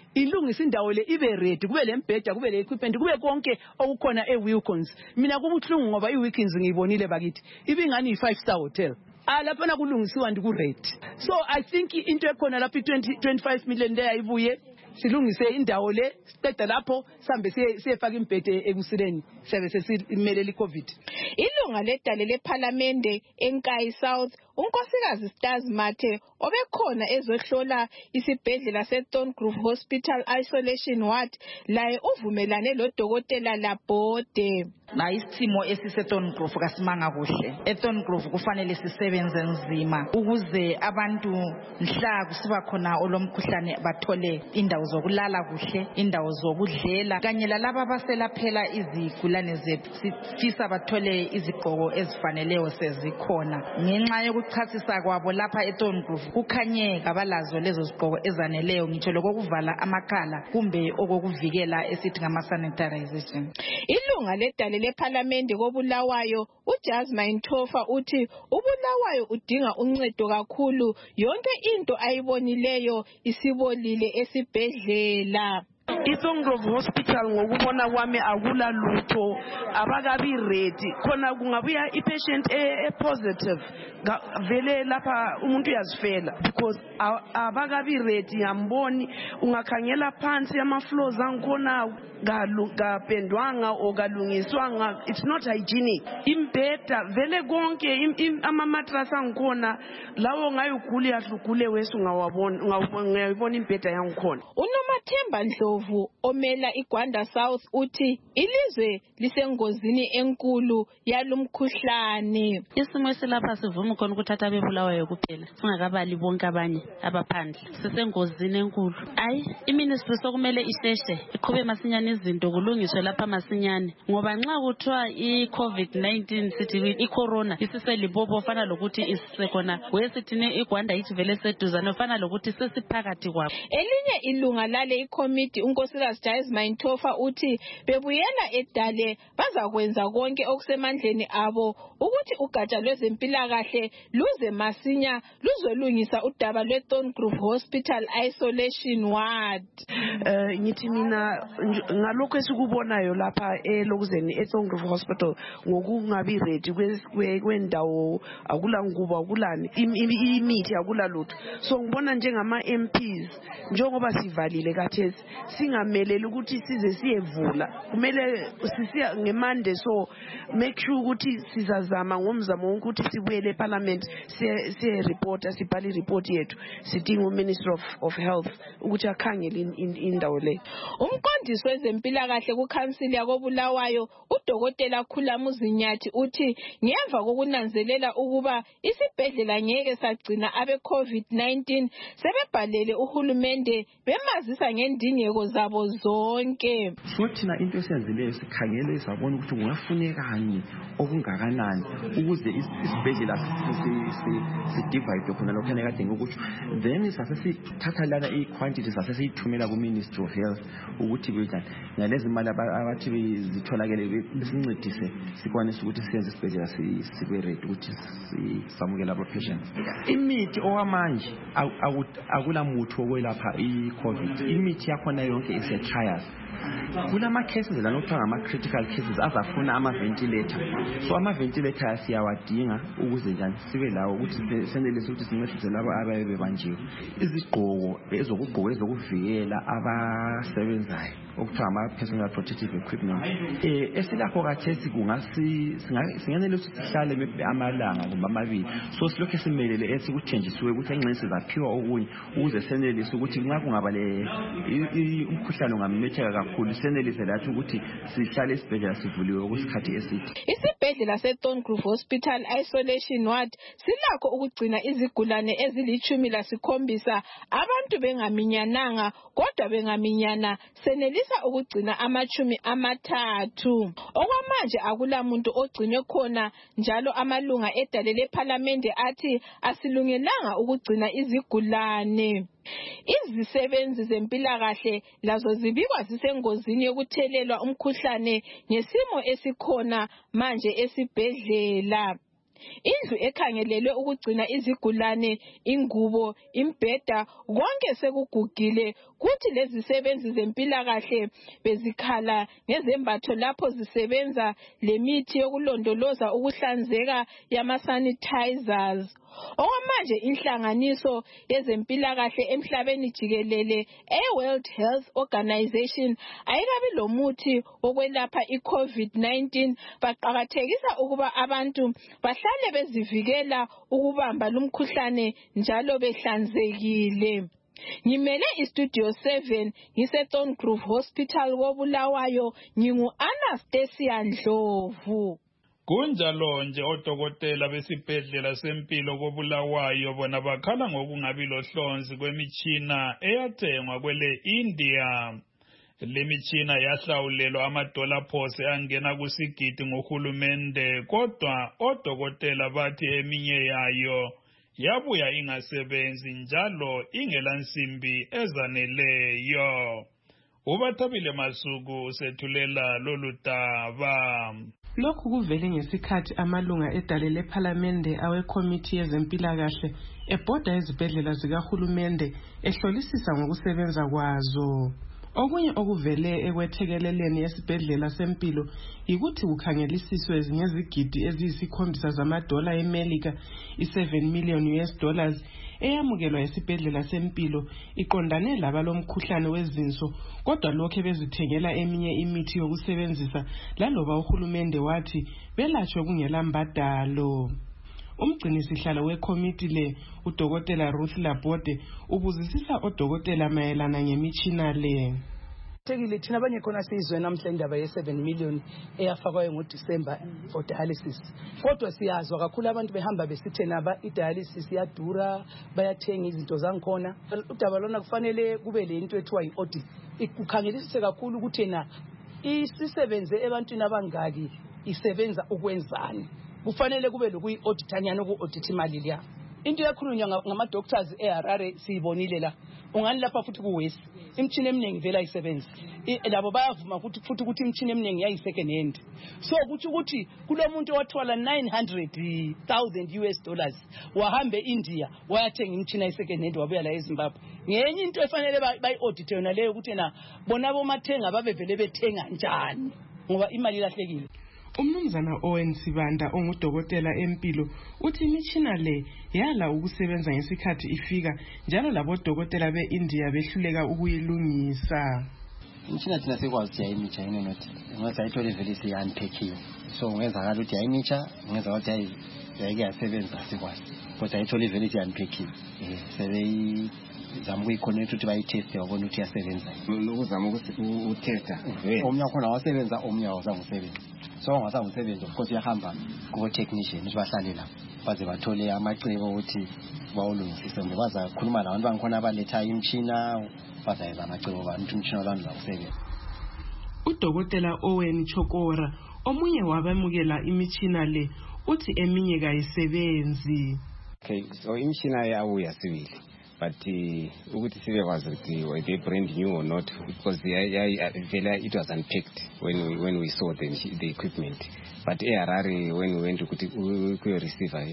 le ibe ready kube lembheda kube le equipment kube konke okukhona eWilkins. Mina kubuhlungu ngoba iWilkins ngiyibonile bakithi ibingani i5-star hotel lapha na kulungisiwa ndiku rate. So I think into ekhona lapha i25 million there ibuye silungise indawo le siqeda lapho sihambe siyefaka imbhede ekusileni siyabe sesimelela iCovid. Ilunga ledale lePhalamende eNkayi South unkosikazi Stars Mathe obekhona ezohlola isibhedlela seThorngrove Hospital Isolation Ward laye uvumelane lodokotela Labode. Isimo esiseThorngrove kasimanga kuhle. eThorngrove kufanele sisebenze nzima ukuze abantu mhla kusiba khona olomkhuhlane bathole indawo zokulala kuhle, indawo zokudlela kanye lalabo abaselaphela izigulane zethu sifisa bathole izigqoko ezifaneleyo sezikhona. Ngenxa yokuchasisa kwabo lapha eThorngrove kukhanye kabalazo lezo zigqoko ezaneleyo ngitsho lokuvala amakhala kumbe okokuvikela esithi ngama sanitization. Ilunga ledale lePhalamende koBulawayo uJasmine Thofa uthi uBulawayo udinga uncedo kakhulu, yonke into ayibonileyo isibolile esibhedlela. iThorngrove Hospital ngokubona kwami akula lutho, abakabi ready. Khona kungabuya ipatient positive vele lapha umuntu uyazifela because abakabi ready. Ngamboni ungakhangela phansi ama floors angikhona kapendwanga okalungiswanga, it's not hygienic. Imbheda vele konke ama mattress angikhona lawo ngayugula yahlugule wesu ngawabona imbheda yangikhona. uNomathemba Ndlovu omela iGwanda South uthi ilizwe lisengozini enkulu yalumkhuhlane. Isimo esilapha sivuma khona ukuthatha bebulawayo kuphela singakabali bonke abanye abaphandle. Sisengozini enkulu. Iministry sokumele isheshe iqhube masinyane izinto kulungiswe lapha masinyane ngoba nxa kuthiwa iCovid-19 sithi icorona isiselibobo fana lokuthi isisekhona wesithine iGwanda yithi vele seduzana fana lokuthi sesiphakathi kwabo. Elinye ilunga lale ikomiti unkosikazi Jasmine Thofa uthi bebuyela edale bazakwenza konke okusemandleni abo ukuthi ugatsha lwezempilakahle luze masinya luzolungisa udaba lweThorngrove Hospital Isolation Ward. Ngithi mina ngalokho esikubonayo lapha elokuzeni eThorngrove Hospital ngokungabi ready kwendawo akula ngubo akulani imithi akula lutho. So ngibona njengama MPs njengoba sivalile kathesi singameleli ukuthi size siyevula, kumele sisiya ngeMonday, so make sure ukuthi sizazama ngomzamo ukuthi sibuyele eParliament siye reporta sibhale report yethu sidinga uMinister of Health ukuthi akhangele indawo le. Umqondisi wezempilakahle kuCouncil yakoBulawayo uDokotela Khulamuzi Nyathi uthi ngemva kokunanzelela ukuba isibhedlela ngeke sagcina abe COVID-19 sebebhalele uhulumende bemazisa ngendingeko zabo zonke. Sothina into esenzileyo sikhangele sabona ukuthi kungafunekani okungakanani ukuze isibhedlela sidivide khona lokho nekade ngokuthi then sasesithatha lana iquantity sasesiyithumela kuMinistry of Health ukuthi bejani ngalezi imali abathi bezitholakele besincedise sikwanise ukuthi siyenze isibhedlela sibe ready ukuthi samukela aba patients. Imithi owamanje akula muthi wokwelapha iCovid, imithi yakhona yonke ise-trials. Kulama cases la nokuthiwa ngama-critical cases azafuna ama-ventilator, so ama-ventilator siyawadinga ukuze njani sibe lawo ukuthi senelise ukuthi sincedise labo abaye bebanjiwe. Izigqoko ezokugqoka ezokuvikela abasebenzayo okuthiwa ama-personal protective equipment esilapho kathesi singanele ukuthi sihlale amalanga kumbe amabili, so silokhu simelele esikuthenjisiwe ukuthi engxenye sizaphiwa okunye ukuze senelise ukuthi nxa kungaba umkhuhlane ungamemetheka kakhulu senelise lathi ukuthi sihlale isibhedlela sivuliwe okwesikhathi eside. Isibhedlela seThorngrove Hospital Isolation Ward silakho ukugcina izigulane ezili-17 abantu bengaminyananga kodwa bengaminyana senelisa ukugcina 30. Okwamanje akula muntu ogcinwe khona njalo amalunga edale lePhalamende athi asilungelanga ukugcina izigulane. Izisebenzi zempilakahle lazo zibikwa zisengozini yokuthelelwa umkhuhlane ngesimo esikhona manje esibhedlela. Indlu ekhangelelwe ukugcina izigulane, ingubo, imbheda, konke sekugugile. Kuthi lezi sebenzi zempilakahle bezikhala ngezembatho lapho zisebenza lemithi yokulondoloza ukuhlanzeka yama-sanitizers. Okwamanje inhlanganiso yezempilakahle emhlabeni jikelele e-World Health Organization ayikabi lomuthi wokwelapha i-COVID-19. Baqakathekisa ukuba abantu bahlale bezivikela ukubamba lumkhuhlane njalo behlanzekile. Ngimele iStudio 7 ngise-Thorngrove Hospital koBulawayo, ngingu-Anastasia Ndlovu. Kunjalo nje odokotela besibhedlela sempilo koBulawayo bona bakhala ngokungabi lohlonzi kwemitshina eyathengwa kwele India. Le mitshina yahlawulelwa amadola phose angena kusigidi nguhulumende, kodwa odokotela bathi eminye yayo yabuya ingasebenzi njalo ingelansimbi ezaneleyo. Ubathabile Masuku sethulela lolu daba. Lokhu kuvele ngesikhathi amalunga edale lephalamende awekhomithi yezempilakahle ebhoda ezibhedlela zikahulumende ehlolisisa ngokusebenza kwazo. Okunye okuvele ekwethekeleleni yesibhedlela sempilo yikuthi kukhangelisiswe ngezigidi eziyisi7 zamadola eMelika, i7 million US dollars eyamukelwa esibhedlela sempilo iqondane labalomkhuhlane wezinso, kodwa lokho bezithengela eminye imithi yokusebenzisa laloba uhulumende wathi belatshwe kungela mbadalo. Umgcinisihlalo wekomiti le udokotela Ruth Labode ubuzisisa odokotela mayelana ngemitshina le. Thekile thina abanye khona sizwe namhla indaba ye7 million eyafakwayo ngoDisemba for dialysis. Kodwa siyazwa kakhulu abantu behamba besithena idialysis iyadura, bayathenga izinto zangikhona. Udaba lona kufanele kube le into ethiwa i-audit. Ikukhangelisise kakhulu ukuthi na isisebenze ebantwini abangaki isebenza ukwenzani. Kufanele kube lokuyi-auditanyana uku-audit imali leya. Into yakhulunywa ngama-doctors eHarare siyibonile la. Ungani lapha futhi kuWest. Imtshini eminingi vela isebenza. Labo bayavuma futhi ukuthi imtshini eminingi yayi-second hand. So ukuthi kulomuntu owathwala 900,000 US dollars wahambe India wayathenga imtshini yayi-second hand wabuya la eZimbabwe. Ngenye into efanele bayi-audit yona leyo ukuthi na bona bomathenga babevele bethenga njani ngoba imali ilahlekile. Umnumzana Owen Sibanda ongudokotela empilo uthi imitshina le yala ukusebenza ngesikhathi ifika njalo labo dokotela beIndia behluleka ukuyilungisa. Imtshina thina sikwazi ukuthi yayimitsha yini nothi ngoba sayithola vele siyanpackiwe. So ngezakala ukuthi yayimitsha, ngezakala ukuthi yayike yasebenza sikwazi. Kodwa ayithola vele siyanpackiwe. Sebeyi zama ukuyiconnect ukuthi bayiteste babone ukuthi yasebenza. Ukuzama ukuthi utesta. Omnye khona wasebenza, omnye awuzange usebenza. So ongazange usebenza of course uyahamba kubo technician ukuthi bahlale lapho baze bathole amacebo ukuthi bawulungisise ngoba bazakhuluma labantu bangikhona abaletha imtshina bazayenza amacebo abantu umtshina abantu zawusebenza. Udokotela Owen Chokora omunye wabamukela imitshina le uthi eminye kayisebenzi. Okay, so imtshina yabuya sibili. But ukuthi sibekwazi ukuthi were they brand new or not, because it was unpacked when we saw the equipment. But Harare, when we went to receiver,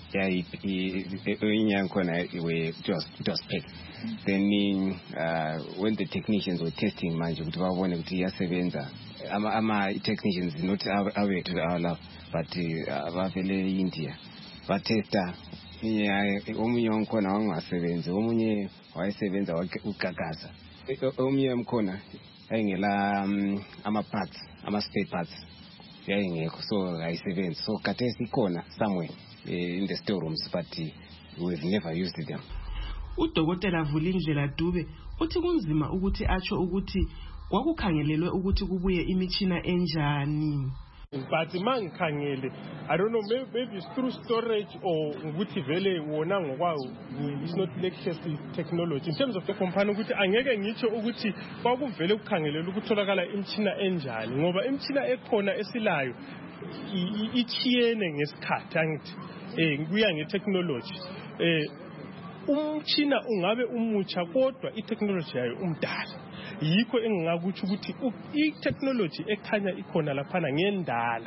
it was packed. Then when the technicians were testing manje ukuthi babone ukuthi yasebenza, ama technicians not aware to our lab, but abavele India batesta. Omunye onkhona wangasebenzi, omunye wayesebenza ukagaza. Omunye mkhona ayingela ama-parts, ama-spare parts yayingekho, so ayisebenzi. So khathesi ikhona somewhere in the storerooms, but we've never used them. Udokotela Vulindlela Dube uthi kunzima ukuthi atsho ukuthi kwakukhangelelwe ukuthi kubuye imitshina enjani. But mangikhangele, I don't know, maybe it's through storage or ukuthi vele wona ngokwawo, it's not latest technology. In terms of the company ukuthi angeke ngitsho ukuthi kwakuvele ukukhangelela ukutholakala imtshina enjani ngoba imtshina ekhona esilayo ichiyene ngesikhathi angithi kuya ngetechnology. Umtshina ungabe umutsha kodwa itechnology yayo umdala. Yikho engingakuthi ukuthi itechnology ekhanya ikhona laphana ngendala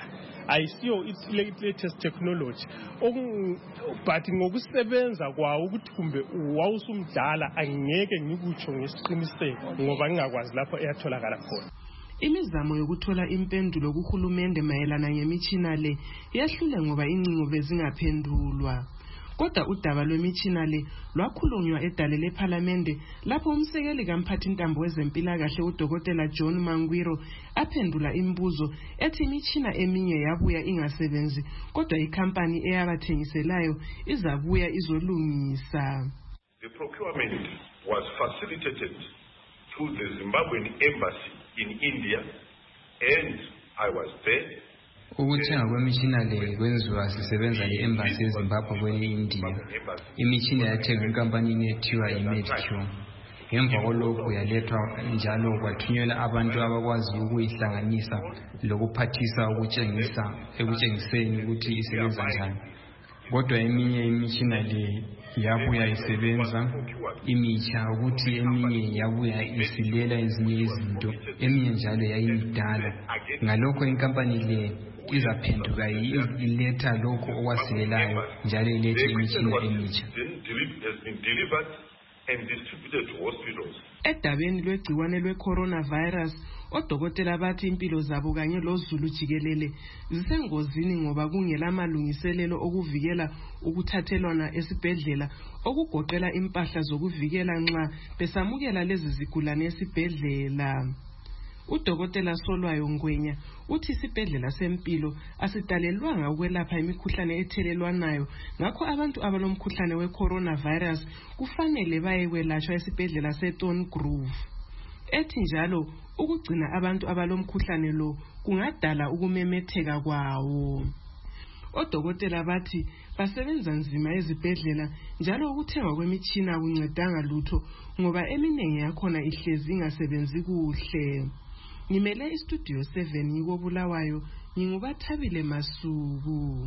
ayisiyo latest technology but ngokusebenza kwawo ukuthi kumbe wawusumdala angeke ngikutsho ngesiqiniseko ngoba ngingakwazi lapho eyatholakala khona. Imizamo yokuthola impendulo kuhulumende mayelana ngemitshina le yahlule ngoba incingo bezingaphendulwa. Kodwa udaba lwemitshina le lwakhulunywa edale lePhalamende lapho umsekeli kamphathintambo wezempilakahle uDokotela John Mangwiro aphendula imibuzo ethi imitshina eminye yabuya ingasebenzi kodwa ikhampani eyabathengiselayo izabuya izolungisa. The procurement was facilitated to the Zimbabwean embassy in India and I was there. Ukuthenga kwemitshina le kwenziwa sisebenza le-embassy eZimbabwe kwe-India. Imitshina yathengwa enkampanini ethiwa iMedcure. Ngemva kolokhu yalethwa njalo kwathunyelwa abantu abakwazi ukuyihlanganisa lokuphathisa ekutshengiseni ukuthi isebenza njani. Kodwa eminye imitshina le yabuya isebenza imitsha ukuthi eminye yabuya isilela ezinye izinto, eminye njalo yayimidala. Ngalokho inkampani le izaphenduka iletha lokho okwasilelayo njalo ilethe imitshina emitsha. Edabeni lwegciwane lwe-coronavirus, odokotela bathi impilo zabo kanye lozulu jikelele zisengozini ngoba kungela malungiselelo okuvikela ukuthathelwana esibhedlela okugoqela impahla zokuvikela nxa besamukela lezi zigulane esibhedlela. Udokotela Solwayo Ngwenya uthi isibhedlela sempilo asidalelwanga ukwelapha imikhuhlane ethelelwanayo, ngakho abantu abalomkhuhlane we-coronavirus kufanele bayekwelatshwa esibhedlela seThorn Grove. Ethi njalo ukugcina abantu abalomkhuhlane lo kungadala ukumemetheka kwawo. Odokotela bathi basebenza nzima ezibhedlela njalo ukuthengwa kwemitshina kuncedanga lutho ngoba eminengi yakhona ihlezi ingasebenzi kuhle. Ngimele istudio 7 ngikobulawayo, ngingubathabile Masuku.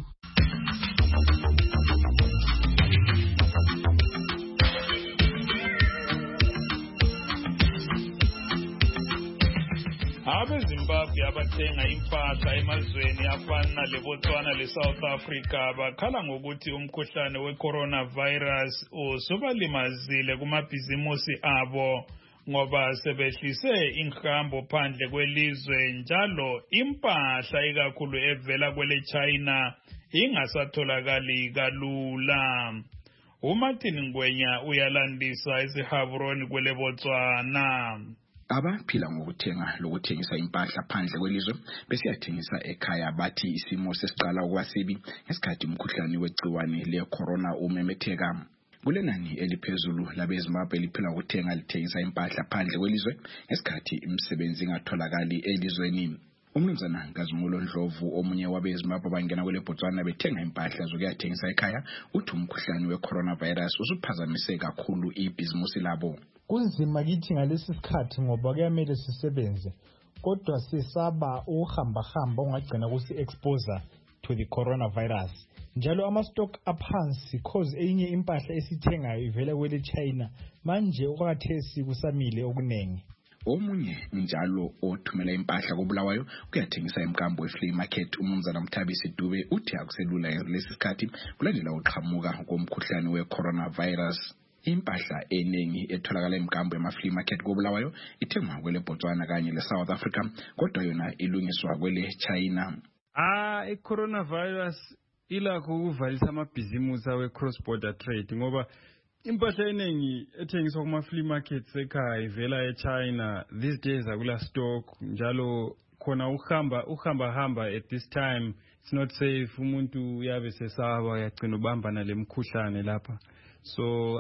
AbeZimbabwe abathenga impahla emazweni afana leBotswana leSouth Africa bakhala ngokuthi umkhuhlane we-coronavirus usubalimazile kumabhizimusi abo ngoba sebehlise inhambo phandle kwelizwe njalo impahla ikakhulu evela kwele China ingasatholakali kalula. uMartin Ngwenya uyalandisa isihaburoni kwele Botswana. Abaphila ngokuthenga lokuthengisa impahla phandle kwelizwe besiyathengisa ekhaya bathi isimo sesiqala ukwasibi ngesikhathi umkhuhlane wegciwane le-corona umemetheka. Kulenani eliphezulu labeZimbabwe liphila ukuthenga lithengisa impahla phandle kwelizwe ngesikhathi imisebenzi ingatholakali elizweni. Umnumzana Nkazumulo Ndlovu omunye wabeZimbabwe bangena kwele Botswana bethenga impahla zokuyathengisa ekhaya uthi umkhuhlane we-coronavirus usuphazamise kakhulu ibhizimusi labo. Kunzima kithi ngalesi sikhathi ngoba kuyamele sisebenze kodwa sisaba uhamba ongagcina kusi-exposure to the coronavirus. Njalo ama-stock aphansi cause enye impahla esithengayo ivela kwele China manje okwathesi kusamile okunengi. Omunye njalo othumela impahla koBulawayo kuyathengisa emkambo we-flea market umnumzana Mthabisi Dube uthi akuselula lesi sikhathi kulandela uqhamuka komkhuhlane we-coronavirus. Impahla eningi etholakala emkambo ema-flea market koBulawayo ithengwa kwele Botswana kanye le-South Africa kodwa yona ilungiswa kwele China. I-coronavirus ilakho ukuvalisa amabhizimusi awe-cross border trade ngoba impahla eningi ethengiswa kuma-flea markets ekhaya ivela eChina. These days akula stock njalo khona uhamba at this time it's not safe. Umuntu uyabe sesaba uyagcina ubambana lemkhuhlane lapha. So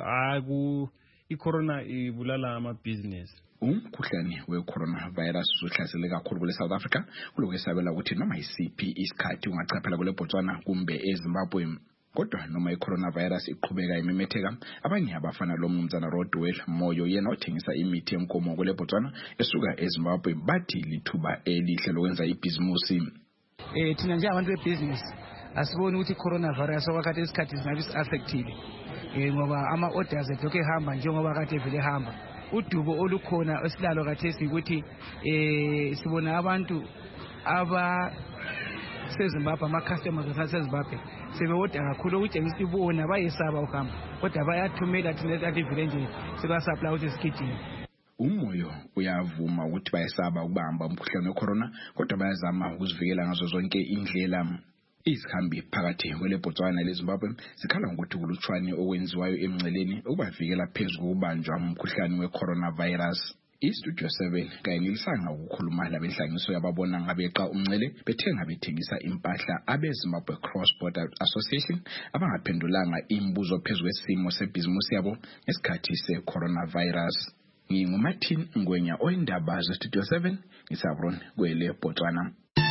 i-corona ibulala ama-business. Umkhuhlane we-coronavirus usuhlasele kakhulu kule South Africa kulokwesabela ukuthi noma isiphi isikhathi ungachaphela kule Botswana kumbe eZimbabwe. Kodwa noma i-coronavirus iqhubeka imemetheka, abanye abafana lo mnumzana Rodwell Moyo yena othengisa imithi yenkomo kule Botswana esuka eZimbabwe bathi lithuba elihle lokwenza ibhizimusi. Thina nje abantu bebusiness asiboni ukuthi i-coronavirus okwakade isikhathi singabe affected ngoba ama-orders edokho ehamba njengoba kade vele ehamba. Udubo olukhona esilalo kathesi ukuthi sibona abantu sezimbabwe ama-customers asezimbabwe sebewoda kakhulu ukutshengisa ukuthi bona bayesaba ukuhamba kodwa bayathumela thina lathi ivile nje sebasapla ukuthi sigijime. Umoyo uyavuma ukuthi bayesaba ukubamba umkhuhlane wecorona kodwa bayazama ukuzivikela ngazo zonke indlela. Izihambi phakathi kweleBotswana leZimbabwe zikhala ngokuthi kulutshwane okwenziwayo emnceleni ukubavikela phezu kokubanjwa umkhuhlane wecoronavirus. Istudio 7 kanye nilisanga ukukhuluma labenhlanganiso yababona ngabeqa umncele bethenga bethengisa impahla abeZimbabwe Cross Border Association abangaphendulanga imibuzo phezu kwesimo sebhizimusi yabo ngesikhathi secoronavirus. NginguMartin Ngwenya oyindaba zeStudio 7 ngisabron kweleBotswana.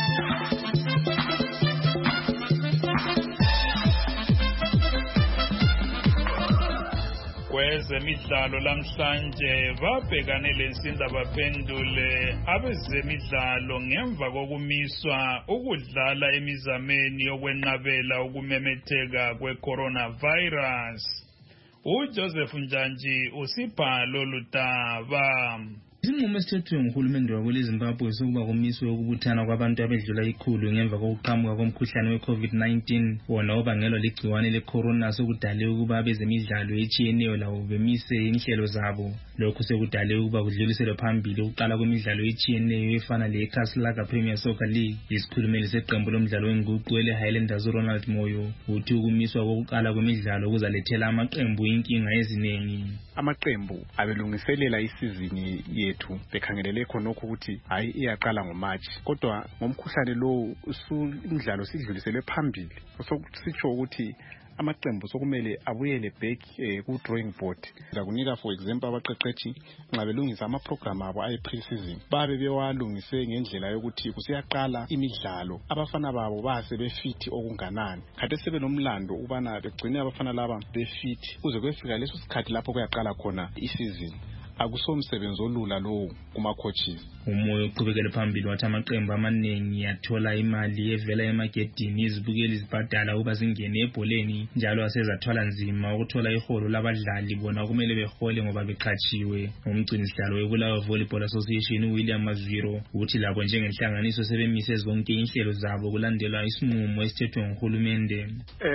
Kwezemidlalo lamhlanje babhekane lensinda baphendule abezemidlalo ngemva kokumiswa ukudlala emizameni yokwenqabela ukumemetheka kwe-coronavirus. uJoseph Njanji usibhalo ludaba. Isinqumo esithethwe nguhulumende wakweleZimbabwe sokuba kumiswe ukubuthana kwabantu abedlula ikhulu ngemva kokuqhamuka komkhuhlane we-COVID-19 wona obangelwa ligciwane le-corona sokudale ukuba abezemidlalo etshiyeneyo lawo bemise inhlelo zabo. Lokhu sekudale ukuba kudluliselwe phambili ukuqala kwemidlalo etshiyeneyo efana le-Casalaga Premier Soccer League. Isikhulumeli seqembu lomdlalo wenguqu ele-Highlanders uRonald Moyo uthi ukumiswa kokuqala kwemidlalo kuzalethela amaqembu inkinga eziningi. Amaqembu abelungiselela isizini yethu bekhangelele khonokho ukuthi hayi iyaqala ngoMarch kodwa ngomkhuhlane lo umdlalo sidluliselwe phambili sokusitsho ukuthi amaqembu sokumele abuyele back ku drawing board. Ngakunika for example abaqeqeshi nxa belungisa ama program abo ayi pre-season babe bewalungise ngendlela yokuthi kusiyaqala imidlalo abafana babo base befit okunganani kade sebenomlando ubana begcine abafana laba befit kuze kuyefika leso sikhathi lapho kuyaqala khona isizini. Akusomsebenzi olula lo kuma coaches. Umoyo uqhubekele phambili wathi amaqembu amaningi yathola imali evela emagedini izibukeli zibhadala ukuba zingene ebholeni njalo asezathwala nzima ukuthola iholo labadlali bona kumele behole ngoba beqhatshiwe. Umgcinisihlalo weBulawayo Volleyball Association uWilliam Maziro uthi labo njengenhlanganiso sebemise zonke inhlelo zabo kulandela isinqumo esithethwe nguhulumende.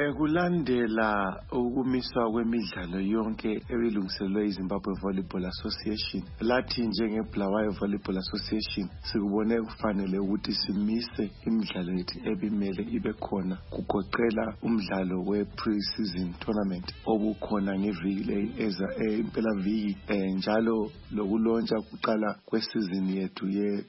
Kulandela ukumiswa kwemidlalo yonke ebelungiselwe iZimbabwe Volleyball Association lathi njengeBulawayo Volleyball Association sikubone kufanele ukuthi simise imidlalo yethu ebimele ibe khona kugoqela umdlalo we-pre-season tournament obukhona ngeviki eza impela viki njalo lokulontsha kuqala kwesizin yethu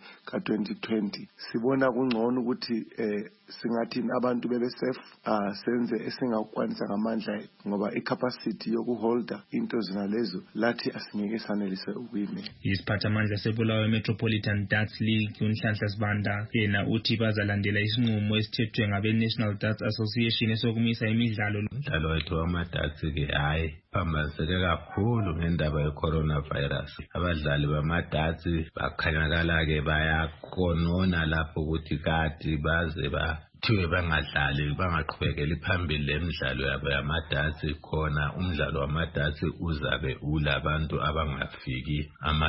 ka-2020 sibona kungcono ukuthi singathi abantu bebe safe senze esingakwanisa ngamandla ngoba icapacity yokuholda into zinalezo lathi asingeke sanelise ukuyimela. Isiphathamandla seBulawayo Metropolitan Darts League uNhlanhla Sibanda yena uthi bazalandela isinqumo esithethwe ngabe-National Darts Association esokumisa imidlalo. Umdlalo wethu wama-darts ke hayi phambaniseke kakhulu ngendaba ye-coronavirus. Abadlali bama-darts bakhanyakala ke bayakonona lapho ukuthi kati baze thiwe bangadlali bangaqhubekeli phambili lemidlalo yabo yama-darts khona umdlalo wama-darts uzabe ulabantu abangafiki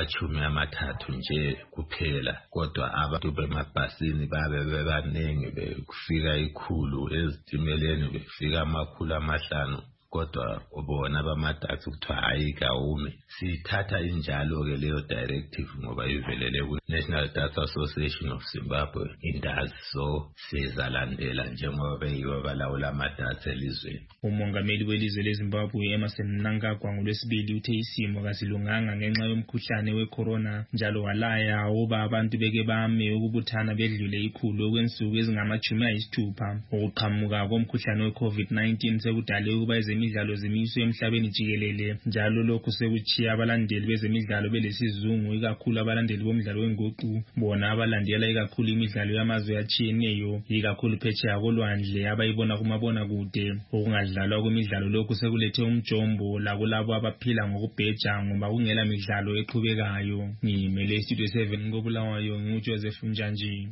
30 nje kuphela kodwa abantu bemabhasini babe bebaningi bekufika 100 ezitimeleni befika 500 kodwa ubona bama-darts kuthiwa hayi kawume. Sithatha injalo ke leyo directive ngoba ivelele ku-National Darts Association of Zimbabwe indazi so sizalandela njengoba beyiwa balawula ama-darts elizweni. Umongameli welizwe leZimbabwe Emmerson Mnangagwa ngolwesibili uthe isimo kasilunganga ngenxa yomkhuhlane we-corona njalo walaya uba abantu beke bame ukubuthana bedlule ikhulu okwensuku ezingama-60 ukuqhamuka komkhuhlane we-COVID-19 sekudale ukuba imidlalo zimiswe emhlabeni jikelele njalo lokhu sekuchiya abalandeli bezemidlalo belesizungu ikakhulu abalandeli bomdlalo wenguqu bona abalandela ikakhulu imidlalo yamazwe atshiyeneyo ikakhulu phetsheya kolwandle abayibona kumabona kude. Ukungadlalwa kwemidlalo lokhu sekulethe umjombo lakulabo abaphila ngokubheja ngoba kungela midlalo eqhubekayo. Ngimele Studio 7 koBulawayo nguJoseph Njanji.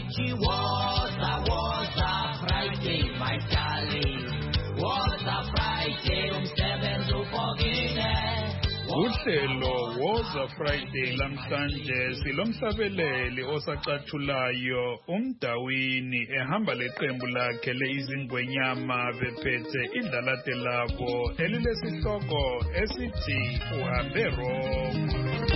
Friday my darling was a Friday umsebenzi ufokile. Uhlelo Woza Friday lamhlanje silomhlabeleli osacathulayo uMdawini ehamba leqembu lakhe leizingwenyama bephethe idlalate labo elilesihloko esithi uhambe Roma.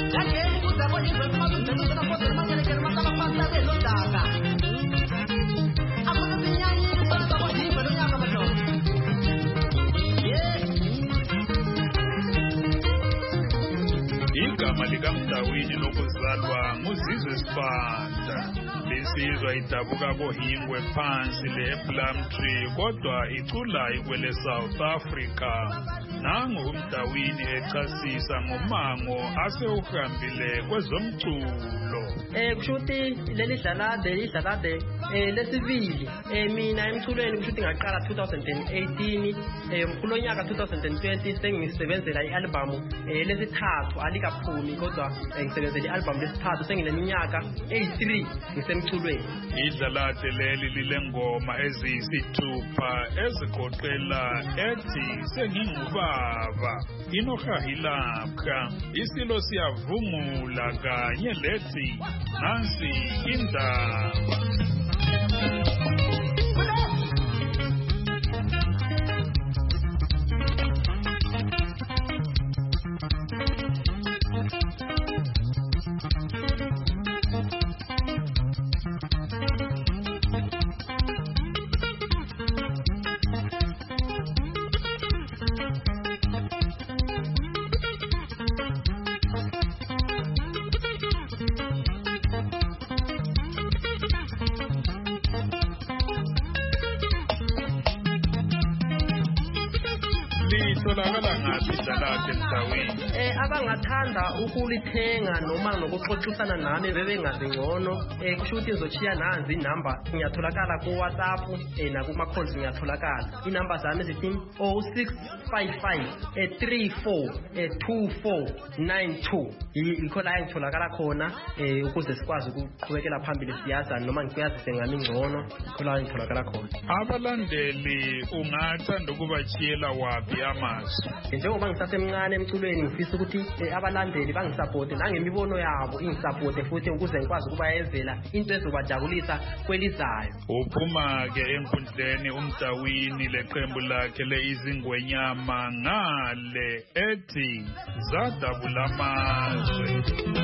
Igama likaMdawini lokuzalwa nguZizwe Sibanda. Lesizwa idabuka kohingwe phansi lePlumtree kodwa icula ikwele South Africa. Nangu uMdawini echasisa ngomango asewuhambile kwezomculo. Kushuthi leli dlalade lesibili mina emculweni kushuthi ngaqala 2018 kulonyaka 2020 sengisebenzela ialbum lesithathu alikaphumi kodwa ngisebenzela ialbum lesithathu sengineminyaka 83 ngisemculweni. Idlalade leli lilengoma eziyisithupha ezigoqela ethi sengingubaba inohahilapha isilo siyavungula kanye lethi nansi indaba. Abangathanda ukulithenga noma nokuxoxisana nami bebengazi ngcono kushuthi ngizochiya nanzi inamba ngiyatholakala ku WhatsApp nakuma calls ngiyatholakala. Inamba zami zithi 0655 34 2492 yikho la ngitholakala khona ukuze sikwazi ukuqhubekela phambili siyaza noma ngiyazise ngami ngcono yikho la ngitholakala khona. Abalandeli ungathanda ukubachiyela wapi amazwi? Njengoba ngisasemncane emculweni ngifisa ukuthi abalandeli bangisupporte nangemibono yabo ingisupporte futhi ukuze ngikwazi ukubayezela into ezobajabulisa kwelizayo. Uphuma ke enkundleni uMdawini leqembu lakhe leizingwenyama ngale ethi zadabula amazwe.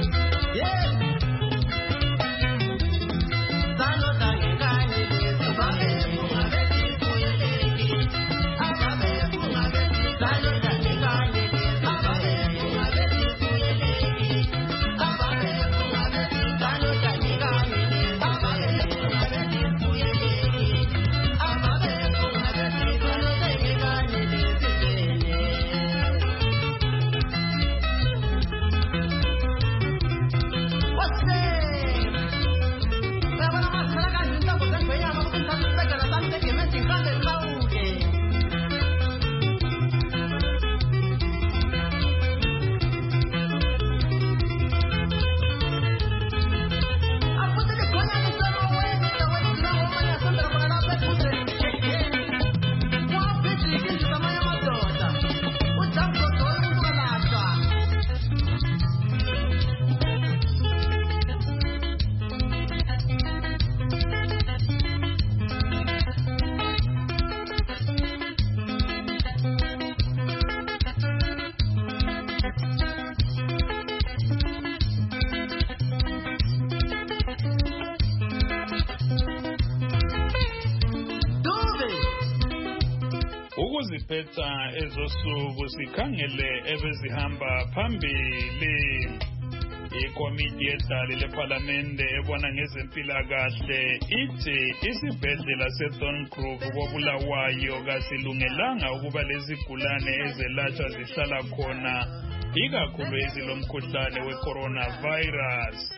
Ukuziphetha ezosuku sikhangele ebezihamba phambili. Ikomiti yedlali leParliamente ebona ngezempilakahle ithi isibhedlela seThorncroft koBulawayo kasilungelanga ukuba lezigulane ezelatshwa zihlala khona ikakhulu ezilomkhuhlane weCoronavirus.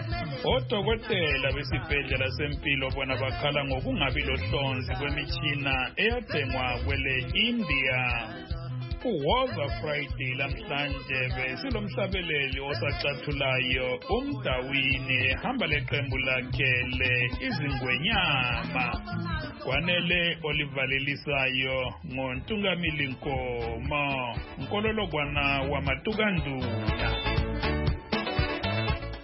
Odokotela besibhedlela sempilo bona bakhala ngokungabi lohlonzi kwemitshina eyathengwa kwele India. Woza Friday lamhlanje besilomhlabeleli osacathulayo uMdawini ehamba leqembu lakhe leizingwenyama. Kwanele olivalelisayo ngoNtungamili Nkomo, Nkololokwana wamaTukanduna.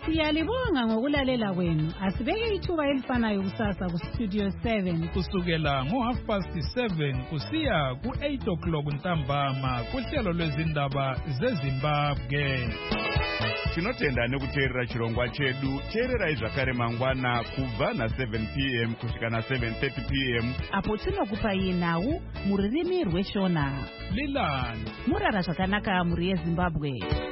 Siyalibonga ngokulalela kwenu. Asibeke ithuba elifanayo kusasa kustudio 7 kusukela ngo7:30 kusiya ku8 ntambama kuhlelo lwezindaba zeZimbabwe. Tinotenda nekuteerera chirongwa chedu. Teererai zvakare mangwana kubva na7 p.m. kusvika na7:30 p.m. apo tinokupai nhau muririmi rweshona. Lilani murara zvakanaka muri yeZimbabwe.